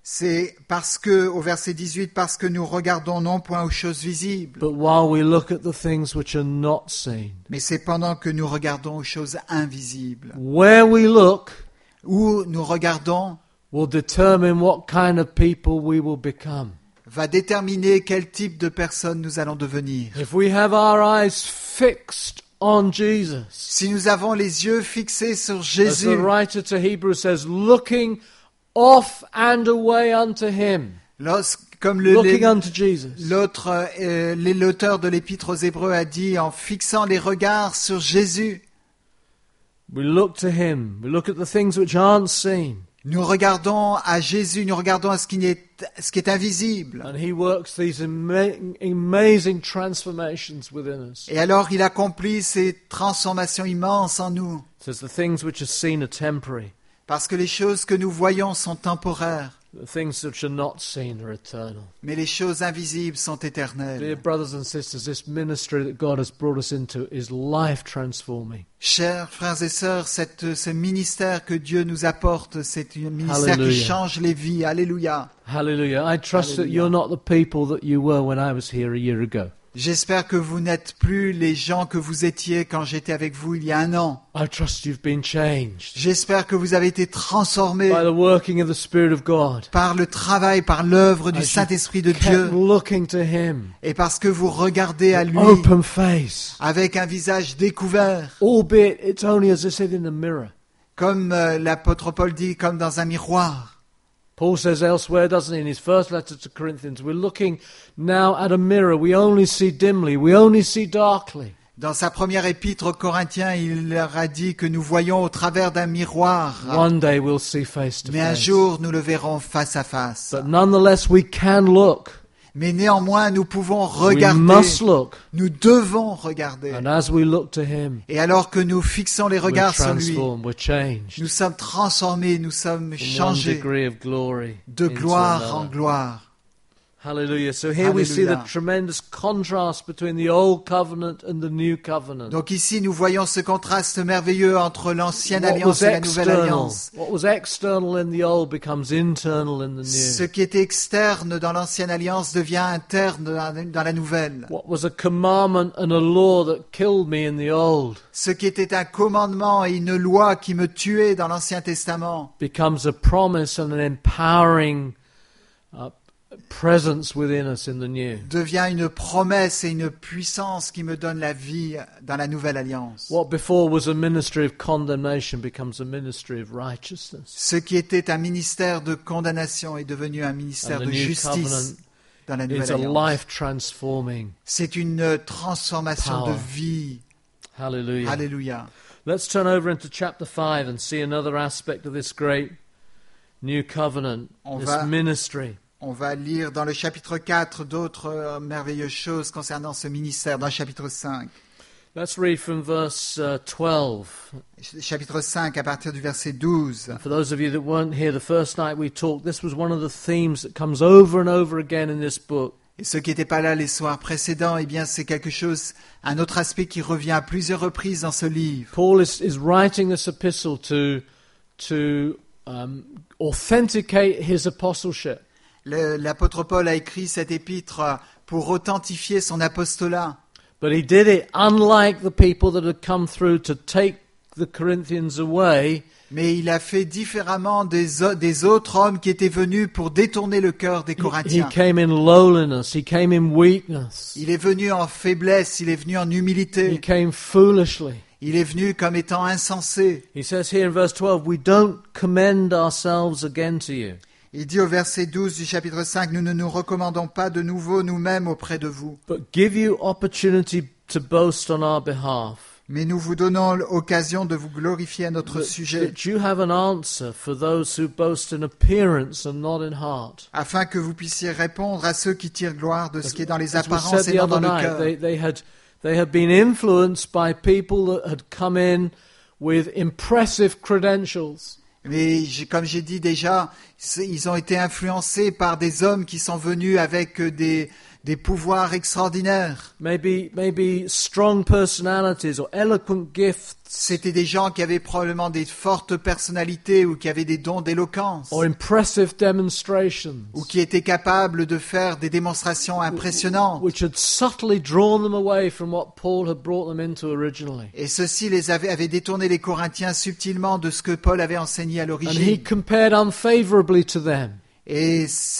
C'est parce que, au verset 18, parce que nous regardons non point aux choses visibles, but while we look at the things which are not seen. mais c'est pendant que nous regardons aux choses invisibles. Where we look Où nous regardons will determine what kind of people we will become. va déterminer quel type de personne nous allons devenir. If we have our eyes fixed on Jesus, Si nous avons les yeux fixés sur as the Jésus, writer to Hebrews says, looking off and away unto him, comme looking unto Jesus. l'auteur de l'Épître aux Hébreux a dit, en fixant les regards sur Jésus, We look to him. We look at the things which aren't seen. nous regardons à Jésus, nous regardons à ce qui est invisible. And he works these amazing transformations within us. Et alors il accomplit ces transformations immenses en nous. It says the things which are seen are temporary. Parce que les choses que nous voyons sont temporaires, The things which are not seen are eternal. mais les choses invisibles sont Dear éternelles. brothers and sisters, this ministry that God has brought us into is life transforming. Chers frères et sœurs, ce ministère que Dieu nous apporte, c'est un ministère qui Hallelujah. change les vies. Alléluia. Hallelujah. I trust that Hallelujah. you're not the people that you were when I was here a year ago. J'espère que vous n'êtes plus les gens que vous étiez quand j'étais avec vous il y a un an. I trust you've been changed J'espère que vous avez été transformés by the working of the Spirit of God. par le travail, par l'œuvre du As you Saint-Esprit de kept Dieu, looking to him, et parce que vous regardez à lui open face, avec un visage découvert, albeit it's only as I said in a mirror. comme l'apôtre Paul dit, comme dans un miroir. Paul says elsewhere, doesn't he, in his first letter to Corinthians, we're looking now at a mirror. We only see dimly. We only see darkly. Dans sa première épître aux Corinthiens, il leur a dit que nous voyons au travers d'un miroir, One day we'll see face to mais un face. jour nous le verrons face à face. But nonetheless, we can look. Mais néanmoins, nous pouvons We regarder, must look. nous devons regarder. And as we look to him, Et alors que nous fixons les we're regards sur lui, transformed, we're changed nous sommes transformés, nous sommes from one changés degree of glory de into gloire en another. gloire. Hallelujah. So here we see the Hallelujah. tremendous contrast between the old covenant and the new covenant. Donc ici, nous voyons ce contraste merveilleux entre l'ancienne What alliance was et la nouvelle external, alliance. what was external in the old becomes internal in the Ce new. qui était externe dans l'ancienne alliance devient interne dans la nouvelle. What was a commandment and a law that killed me in the old Ce qui était un commandement et une loi qui me tuait dans l'Ancien Testament becomes a promise and an empowering presence within us in the new. devient une promesse et une puissance qui me donne la vie dans la nouvelle alliance. What before was a ministry of condemnation becomes a ministry of righteousness. Ce qui était un ministère de condamnation est devenu un ministère And the de new justice covenant dans la nouvelle It's a alliance. life transforming. C'est une transformation Power. de vie. Hallelujah. Alléluia. Let's turn over into chapter 5 and see another aspect of this great new covenant, On this va- ministry. On va lire dans le chapitre 4 d'autres merveilleuses choses concernant ce ministère, dans le chapitre 5. Let's read from verse 12. Chapitre 5 à partir du verset 12. For those of you that weren't here the first night we talked, this was one of the themes that comes over and over again in this book. Et ceux qui n'étaient pas là les soirs précédents, eh bien c'est quelque chose, un autre aspect qui revient à plusieurs reprises dans ce livre. Paul is writing this epistle to authenticate his apostleship. L'apôtre Paul a écrit cet épître pour authentifier son apostolat. But he did it unlike the people that had come through to take the Corinthians away. Mais il a fait différemment des autres hommes qui étaient venus pour détourner le cœur des He Corinthiens. came in lowliness. He came in weakness. Il est venu en faiblesse, il est venu en He humilité, came foolishly. il est venu comme étant insensé. He says here in verse 12, we don't commend ourselves again to you. Il dit au verset 12 du chapitre 5, nous ne nous recommandons pas de nouveau nous-mêmes auprès de vous, But give you opportunity to boast on our behalf, mais nous vous donnons l'occasion de vous glorifier à notre sujet, that you have an answer for those who boast in appearance and not in heart. afin que vous puissiez répondre à ceux qui tirent gloire de ce qui est dans les As we apparences said et the non dans other le night, cœur. they had been influenced by people that had come in with impressive credentials. Mais comme j'ai dit déjà, ils ont été influencés par des hommes qui sont venus avec des des pouvoirs extraordinaires. maybe strong personalities or eloquent gifts C'était des gens qui avaient probablement des fortes personnalités ou qui avaient des dons d'éloquence or impressive demonstrations, ou qui étaient capables de faire des démonstrations impressionnantes. which had subtly drawn them away from what Paul had brought them into originally. Et ceci avaient détourné les Corinthiens subtilement de ce que Paul avait enseigné à And he l'origine. compared unfavorably to them. Et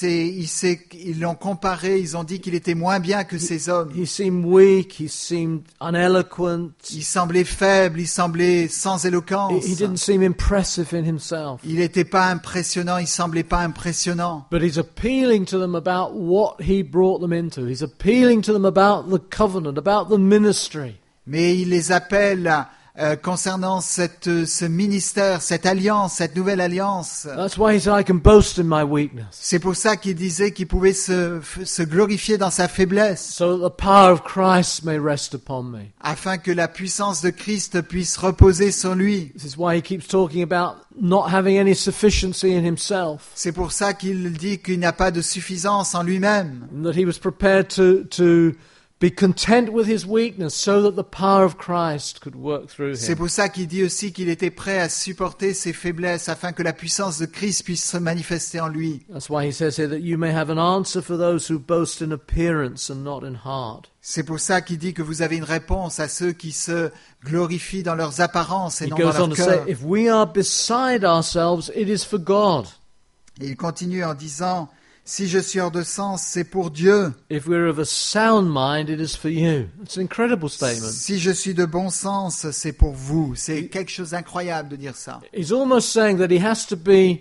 ils l'ont comparé, ils ont dit qu'il était moins bien que ces hommes. He seemed weak, he seemed uneloquent, Il semblait faible, il semblait sans éloquence. he didn't seem impressive in himself. Il n'était pas impressionnant, il semblait pas impressionnant. But he's appealing to them about what he brought them into. He's appealing to them about the covenant, about the ministry. Mais il les appelle concernant ce ministère, cette alliance, cette nouvelle alliance. That's why he said, I can boast in my weakness, C'est pour ça qu'il disait qu'il pouvait se glorifier dans sa faiblesse, so that the power of Christ may rest upon me. afin que la puissance de Christ puisse reposer sur lui. This is why he keeps talking about not having any sufficiency in himself, C'est pour ça qu'il dit qu'il n'a pas de suffisance en lui-même, and that he was prepared to be content with his weakness so that the power of Christ could work through C'est him. pour ça qu'il dit aussi qu'il était prêt à supporter ses faiblesses afin que la puissance de Christ puisse se manifester en lui. That's why he says here that you may have an answer for those who boast in appearance and not in heart. C'est pour ça qu'il dit que vous avez une réponse à ceux qui se glorifient dans leurs apparences et He non dans goes on leur to say, cœur. if we are beside ourselves, it is for God. Et il continue en disant, si je suis hors de sens, c'est pour Dieu. If we're of a sound mind, it is for you. It's an incredible statement. Si je suis de bon sens, c'est pour vous. C'est quelque chose d'incroyable de dire ça. He's almost saying that he has to be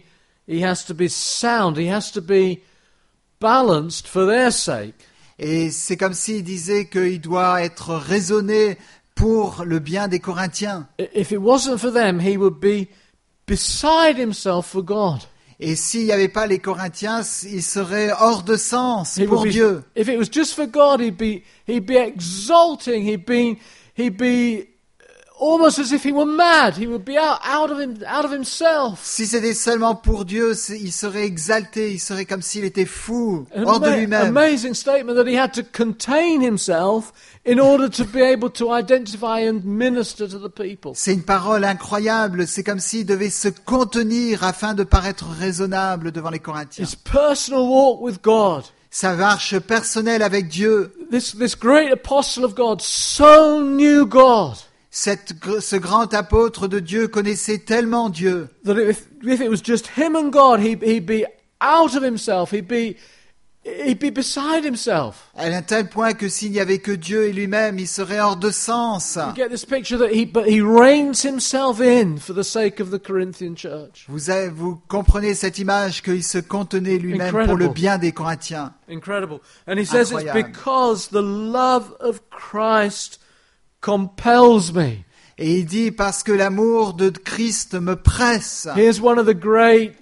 sound, he has to be balanced for their sake. Et c'est comme s'il disait qu'il doit être raisonné pour le bien des Corinthiens. If it wasn't for them, he would be beside himself for God. Et s'il n'y avait pas les Corinthiens, il serait hors de sens He pour would be, Dieu. if it was just for God, he'd be exalting. He'd be almost as if he were mad. He would be out of himself. Si c'était seulement pour Dieu, il serait exalté, il serait comme s'il était fou, An hors de lui-même. amazing statement that he had to contain himself in order to be able to identify and minister to the people. C'est une parole incroyable, c'est comme s'il devait se contenir afin de paraître raisonnable devant les Corinthiens. His personal walk with God. Sa marche personnelle avec Dieu, This great apostle of God so knew God ce grand apôtre de Dieu connaissait tellement Dieu that if it was just him and God, he'd be out of himself. He'd be beside himself. à un tel point que s'il n'y avait que Dieu et lui-même, il serait hors de sens. You get this picture that he reins himself in for the sake of the Corinthian church. Vous comprenez cette image qu'il se contenait lui-même pour le Incredible. bien des Corinthiens. Incredible. And he says it's Incroyable. because the love of Christ compels me. Et il dit, parce que l'amour de Christ me presse. Here's one of the great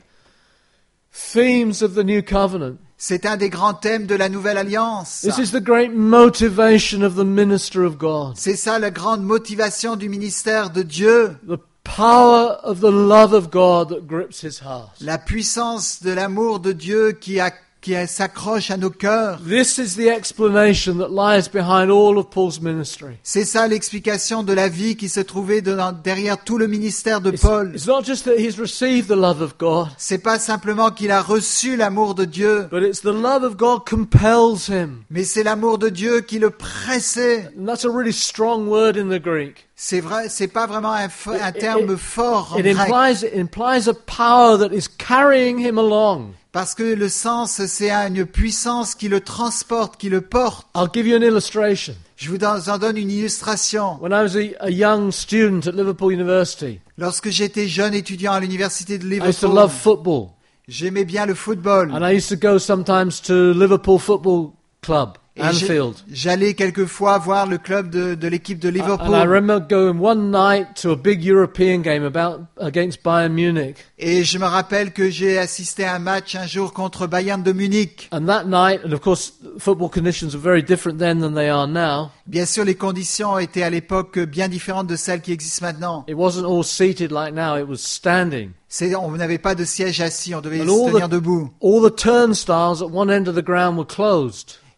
themes of the new covenant. C'est un des grands thèmes de la Nouvelle Alliance. This is the great motivation of the minister of God. C'est ça la grande motivation du ministère de Dieu. The power of the love of God that grips his heart. La puissance de l'amour de Dieu qui s'accroche à nos cœurs. This is the explanation that lies behind all of Paul's ministry. C'est ça l'explication de la vie qui se trouvait derrière tout le ministère de Paul. It's not just that he's received the love of God, C'est pas simplement qu'il a reçu l'amour de Dieu, but it's the love of God compels him. mais c'est l'amour de Dieu qui le pressait. And that's a really strong word in the Greek. C'est vrai, c'est pas vraiment un terme fort en It grec. implies a power that is carrying him along. Parce que le sens, c'est une puissance qui le transporte, qui le porte. I'll give you an illustration. Je vous en donne une illustration. When I was a young student at Liverpool University, Lorsque j'étais jeune étudiant à l'université de I used to Liverpool, love football. j'aimais bien le football. And I used to go sometimes to Liverpool Football Club, Et Anfield. j'allais quelquefois voir le club de l'équipe de And I Liverpool. remember going one night to a big European game against Bayern Munich. Et je me rappelle que j'ai assisté à un match un jour contre Bayern de Munich. And that night, and of course, football conditions were very different then than they are now. Bien sûr, les conditions étaient à l'époque bien différentes de celles qui existent maintenant. It wasn't all seated like now, it was standing. On n'avait pas de siège assis, on devait And se tenir debout. all the turnstiles at one end of the ground were closed.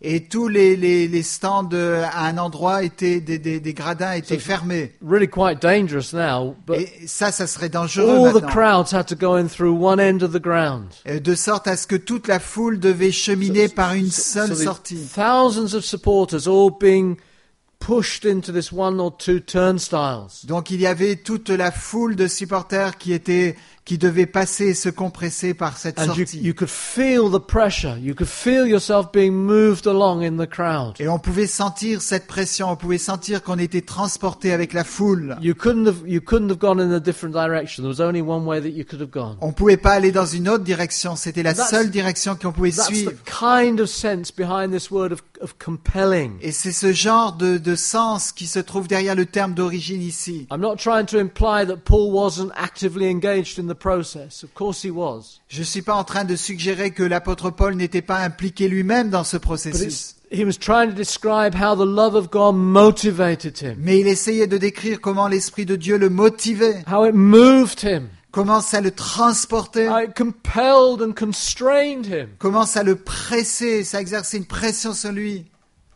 Et tous les stands à un endroit étaient des gradins étaient fermés. Really quite dangerous now, but Et ça serait dangereux all the maintenant. crowds had to go in through one end of the ground. De sorte à ce que toute la foule devait cheminer par une seule So the sortie. thousands of supporters all being pushed into this one or two turnstiles. Donc il y avait toute la foule de supporters qui devaient passer et se compresser par cette And sortie. you could feel the pressure. You could feel yourself being moved along in the crowd. Et on pouvait sentir cette pression, on pouvait sentir qu'on était transporté avec la foule. You couldn't have gone in a different direction. There was only one way that you could have gone. On pouvait pas aller dans une autre direction, c'était la That's- seule direction qu'on pouvait That's suivre. the kind of sense behind this word of compelling. Et c'est ce genre de sens qui se trouve derrière le terme d'origine ici. I'm not trying to imply that Paul wasn't actively engaged in the process. Of course he was. Je ne suis pas en train de suggérer que l'apôtre Paul n'était pas impliqué lui-même dans ce But processus. he was trying to describe how the love of God motivated him, Mais il essayait de décrire comment l'Esprit de Dieu le motivait, how it moved him, comment ça le transportait, how it compelled and constrained him. comment ça le pressait, ça exerçait une pression sur lui.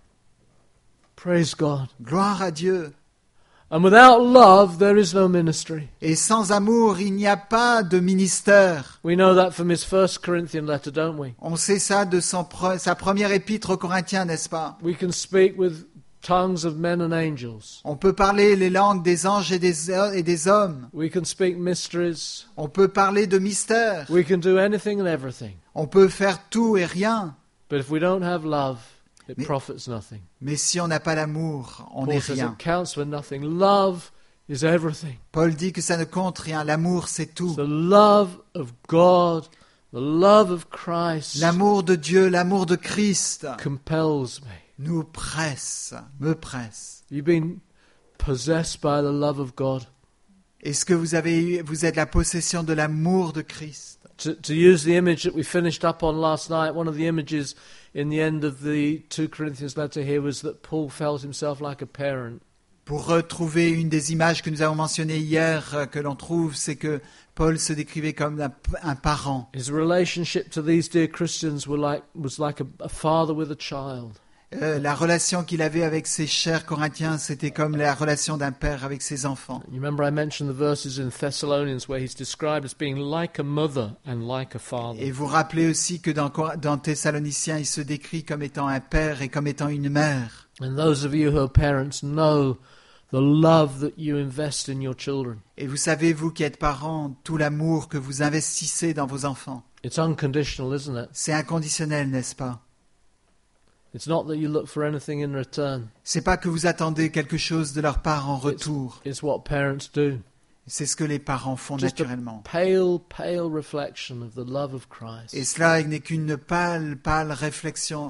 Praise God. Gloire à Dieu. And without love, there is no ministry. Et sans amour, il n'y a pas de ministère. We know that from his 1 Corinthian letter, don't we? On sait ça de sa première épître aux Corinthiens, n'est-ce pas? We can speak with tongues of men and angels. On peut parler les langues des anges et des hommes. We can speak mysteries. On peut parler de mystères. We can do anything and everything. On peut faire tout et rien. But if we don't have love, it Mais- profits nothing. Mais si on n'a pas l'amour, on n'est Paul says rien. it counts for nothing. Love is everything. Paul dit que ça ne compte rien. L'amour, c'est tout. The love of God, the love of Christ L'amour de Dieu, l'amour de Christ compels me. nous presse, me presse. You've been possessed by the love of God. Est-ce que vous êtes la possession de l'amour de Christ? To use the image that we finished up on last night, one of the images in the end of the 2 Corinthians letter here was that Paul felt himself like a parent. Pour retrouver une des images que nous avons mentionnées hier, que l'on trouve, c'est que Paul se décrivait comme un parent. His relationship to these dear Christians was like a father with a child. La relation qu'il avait avec ses chers Corinthiens, c'était comme la relation d'un père avec ses enfants. You remember I mentioned the verses in Thessalonians where he's described as being like a mother and like a father. Et vous rappelez aussi que dans Thessaloniciens, il se décrit comme étant un père et comme étant une mère. And those of you who are parents know the love that you invest in your children. Et vous savez, vous qui êtes parents, tout l'amour que vous investissez dans vos enfants. It's unconditional, isn't it? C'est inconditionnel, n'est-ce pas? It's not that you look for anything in return. C'est pas que vous attendez quelque chose de leur part en retour. It's what parents do. C'est ce que les parents font Just a naturellement. pale reflection of the love of Christ. Et cela n'est qu'une pâle réflexion,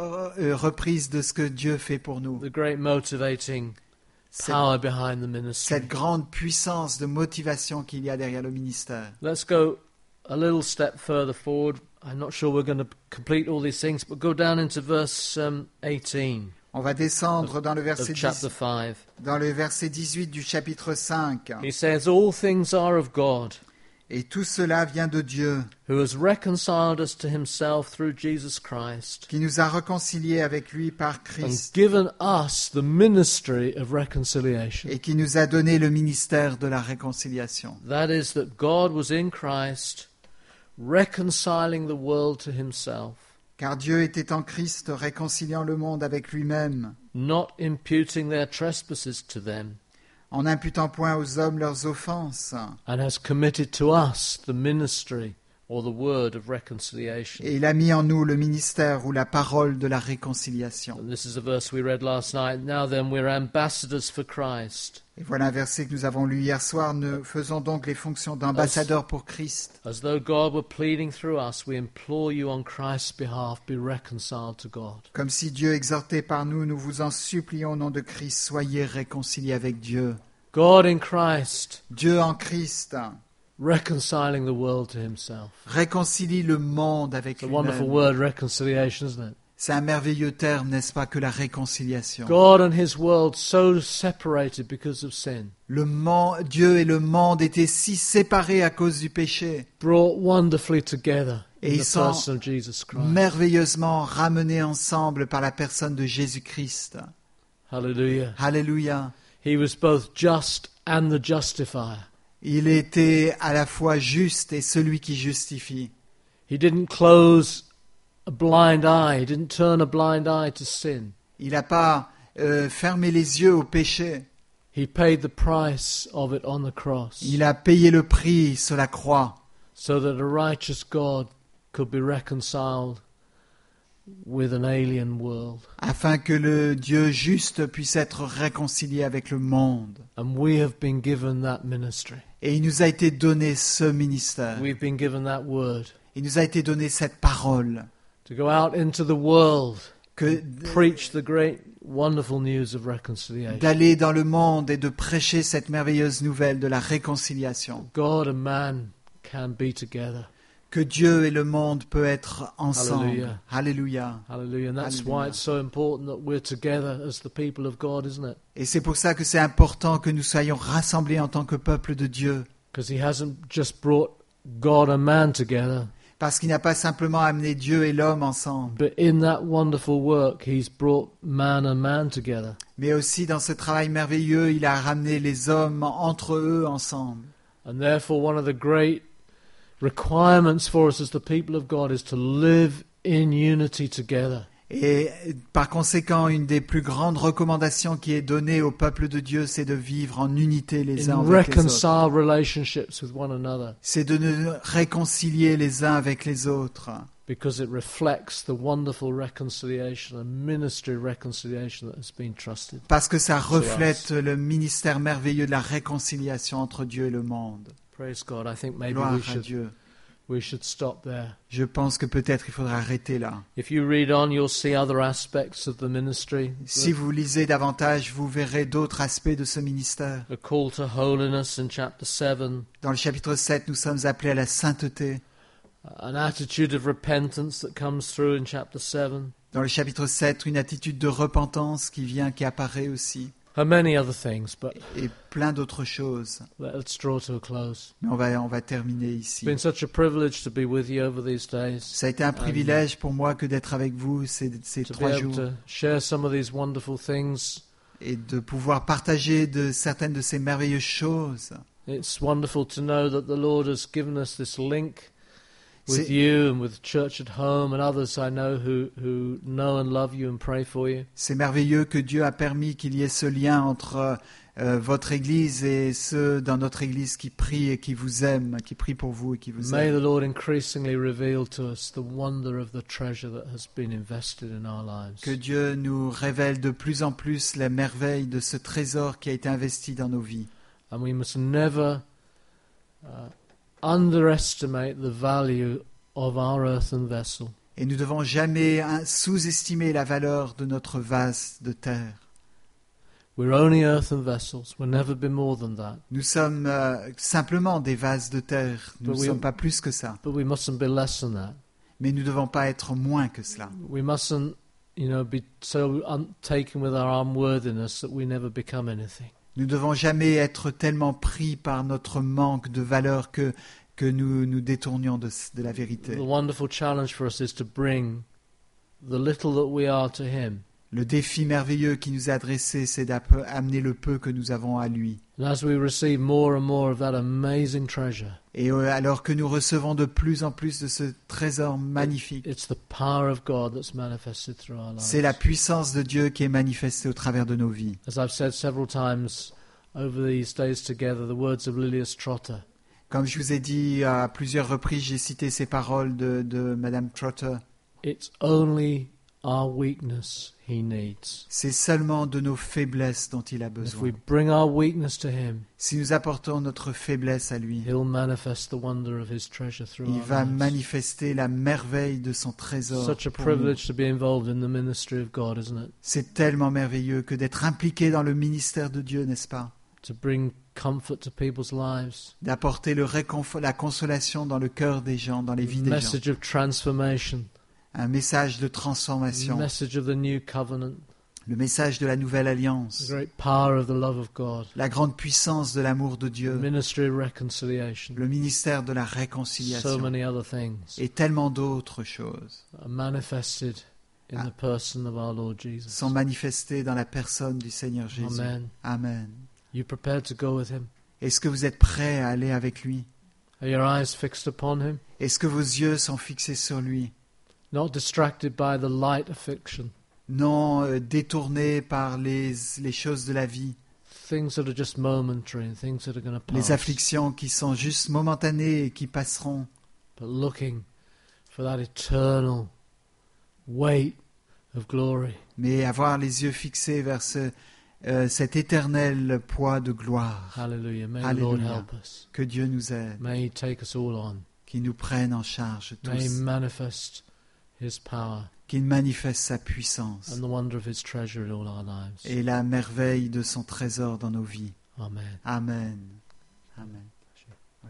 reprise de ce que Dieu fait pour nous. The great motivating Cette, power behind the ministry. cette grande puissance de motivation qu'il y a derrière le ministère. Let's go a little step further forward. I'm not sure we're going to complete all these things, but go down into verse 18 On va descendre dans le of verset chapter 10, 5. dans le verset 18 du chapitre 5. He says, "All things are of God, Et tout cela vient de Dieu, who has reconciled us to himself through Jesus Christ, qui nous a réconciliés avec lui par and Christ, given us the ministry of reconciliation." et qui nous a donné le ministère de la réconciliation. That is, that God was in Christ, reconciling the world to himself, Car Dieu était en Christ, réconciliant le monde avec lui-même, not imputing their trespasses to them, en n'imputant point aux hommes leurs offenses, and has committed to us the ministry or the word of reconciliation. et il a mis en nous le ministère ou la parole de la réconciliation. And this is a verse we read last night. Now then, we're ambassadors for Christ, Et voilà un verset que nous avons lu hier soir. Nous faisons donc les fonctions d'ambassadeurs pour Christ. as though God were pleading through us. We implore you on Christ's behalf, be reconciled to God. Comme si Dieu exhortait par nous, nous vous en supplions au nom de Christ, soyez réconciliés avec Dieu. God in Christ, Dieu en Christ reconciling the world to himself. réconcilie le monde avec It's a wonderful lui-même. word, reconciliation, isn't it? C'est un merveilleux terme, n'est-ce pas, que la réconciliation. God and his world so separated because of sin, Dieu et le monde étaient si séparés à cause du péché. brought wonderfully together Et in ils the sont person of Jesus Christ. merveilleusement ramenés ensemble par la personne de Jésus-Christ. Hallelujah. Alléluia. He was both just and the justifier. Il était à la fois juste et celui qui justifie. He didn't close a blind eye. He didn't turn a blind eye to sin. Il n'a pas fermé les yeux au péché. He paid the price of it on the cross Il a payé le prix sur la croix so that a righteous God could be reconciled with an alien world. afin que le Dieu juste puisse être réconcilié avec le monde. And we have been given that ministry. Et il nous a été donné ce ministère. We've been given that word Il nous a été donné cette parole. to go out into the world, Que preach the great, wonderful news of reconciliation. d'aller dans le monde et de prêcher cette merveilleuse nouvelle de la réconciliation. God and man can be together. Que Dieu et le monde peuvent être ensemble. Hallelujah. Alléluia. Hallelujah. And that's Hallelujah. why it's so important that we're together as the people of God, isn't it? Et c'est pour ça que c'est important que nous soyons rassemblés en tant que peuple de Dieu. Because he hasn't just brought God and man together, Parce qu'il n'a pas simplement amené Dieu et l'homme ensemble, but in that wonderful work, he's brought man and man together. mais aussi dans ce travail merveilleux, il a ramené les hommes entre eux ensemble. And therefore, one of the great requirements for us as the people of God is to live in unity together. Et par conséquent, une des plus grandes recommandations qui est donnée au peuple de Dieu, c'est de vivre en unité les uns In avec les autres. reconciled relationships with one another, C'est de nous réconcilier les uns avec les autres. because it reflects the wonderful reconciliation and ministry of reconciliation that has been trusted. Parce que ça reflète le ministère merveilleux de la réconciliation entre Dieu et le monde. Praise God. I think maybe Gloire à Dieu. we should stop there. Je pense que peut-être il faudra arrêter là. If you read on, you'll see other aspects of the ministry. Si vous lisez davantage, vous verrez d'autres aspects de ce ministère. The call to holiness in chapter 7, Dans le chapitre 7, nous sommes appelés à la sainteté. an attitude of repentance that comes through in chapter 7, Dans le chapitre 7, une attitude de repentance qui apparaît aussi. and many other things, but Et plein d'autres choses. let's draw to a close. Mais on va terminer It's ici. been such a privilege to be with you over these days, Ça a été un privilège pour moi que d'être avec vous ces to be 3 able jours to share some of these wonderful things. et de pouvoir partager certaines de ces merveilleuses choses. It's wonderful to know that the Lord has given us this link with C'est- you and with Church at Home and others I know who know and love you and pray for you. C'est merveilleux que Dieu a permis qu'il y ait ce lien entre votre Église et ceux dans notre Église qui prient et qui vous aiment, qui prient pour vous et qui vous May aiment. the Lord increasingly reveal to us the wonder of the treasure that has been invested in our lives. Que Dieu nous révèle de plus en plus la merveille de ce trésor qui a été investi dans nos vies. And we must never underestimate the value of our earthen vessel. Et nous ne devons jamais sous-estimer la valeur de notre vase de terre. We're only earthen vessels. We'll never be more than that. Nous sommes simplement des vases de terre. Nous ne But we- sommes pas plus que ça. But we mustn't be less than that. Mais nous ne devons pas être moins que cela. We mustn't, be so taken with our unworthiness that we never become anything. Nous ne devons jamais être tellement pris par notre manque de valeur que nous détournions de la vérité. The wonderful challenge for us is to bring the little that we are to Him. Le défi merveilleux qui nous est adressé, c'est d'amener le peu que nous avons à lui. And as we receive more and more of that amazing treasure, Et alors que nous recevons de plus en plus de ce trésor magnifique, it's the power of God that's manifested through our lives. c'est la puissance de Dieu qui est manifestée au travers de nos vies. As I've said several times over these days together, the words of Lilias Trotter. Comme je vous ai dit à plusieurs reprises, j'ai cité ces paroles de Madame Trotter. It's only our weakness He needs. C'est seulement de nos faiblesses dont il a If besoin. we bring our weakness to Him, Si nous apportons notre faiblesse à lui, He'll manifest the wonder of His treasure through il our va lives. manifester la merveille de son trésor. Such a pour nous. privilege to be involved in the ministry of God, isn't it? C'est tellement merveilleux que d'être impliqué dans le ministère de Dieu, n'est-ce pas? To bring comfort to people's lives, D'apporter la consolation dans le cœur des gens, dans les vies des gens. message of transformation. un message de the transformation, message of the new covenant, le message de la nouvelle the alliance, great power of the love of God, la grande puissance de l'amour de the Dieu, ministry of reconciliation, le ministère de la so réconciliation many other things et tellement d'autres choses are manifested in the person of our Lord Jesus. sont manifestés dans la personne du Seigneur Jésus. Amen. Amen. You prepared to go with him? Est-ce que vous êtes prêts à aller avec lui? Are your eyes fixed upon him? Est-ce que vos yeux sont fixés sur lui? Not distracted by the light affliction, Non détournés par les choses de la vie, things that are just momentary and things that are going to les pass, afflictions qui sont juste momentanées et qui passeront, but looking for that eternal weight of glory. mais avoir les yeux fixés vers cet éternel poids de gloire. Hallelujah. May the Lord Alléluia. help us. Que Dieu nous aide, May he take us all on. qu'il nous prenne en charge May he tous, manifest his power qu'il manifeste sa puissance and the wonder of his treasure in all our lives. et la merveille de son trésor dans nos vies. Amen. Amen. Amen. Ok.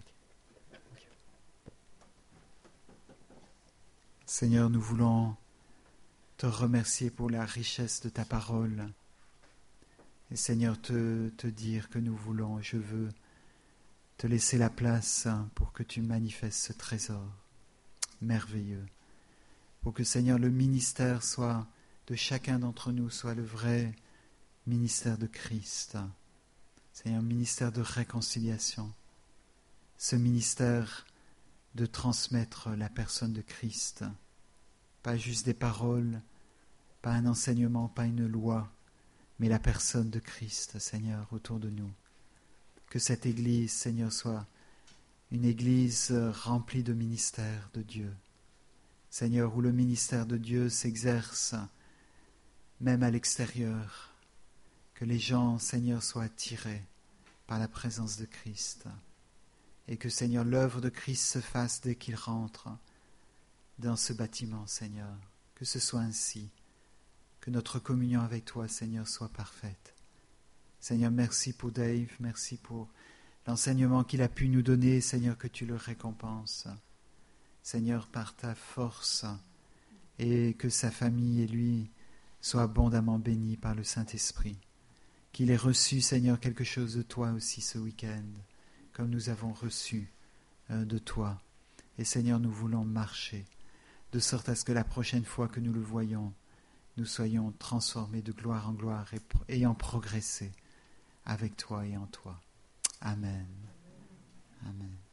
Seigneur, nous voulons te remercier pour la richesse de ta parole. Et Seigneur, te dire que nous voulons, je veux te laisser la place pour que tu manifestes ce trésor merveilleux. Pour que, Seigneur, le ministère soit de chacun d'entre nous soit le vrai ministère de Christ. Seigneur, ministère de réconciliation. Ce ministère de transmettre la personne de Christ. Pas juste des paroles, pas un enseignement, pas une loi, mais la personne de Christ, Seigneur, autour de nous. Que cette Église, Seigneur, soit une Église remplie de ministères de Dieu. Seigneur, où le ministère de Dieu s'exerce même à l'extérieur. Que les gens, Seigneur, soient attirés par la présence de Christ. Et que, Seigneur, l'œuvre de Christ se fasse dès qu'il rentre dans ce bâtiment, Seigneur. Que ce soit ainsi. Que notre communion avec toi, Seigneur, soit parfaite. Seigneur, merci pour Dave, merci pour l'enseignement qu'il a pu nous donner, Seigneur, que tu le récompenses. Seigneur, par ta force, et que sa famille et lui soient abondamment bénis par le Saint-Esprit. Qu'il ait reçu, Seigneur, quelque chose de toi aussi ce week-end, comme nous avons reçu de toi. Et Seigneur, nous voulons marcher, de sorte à ce que la prochaine fois que nous le voyons, nous soyons transformés de gloire en gloire et ayant progressé avec toi et en toi. Amen. Amen.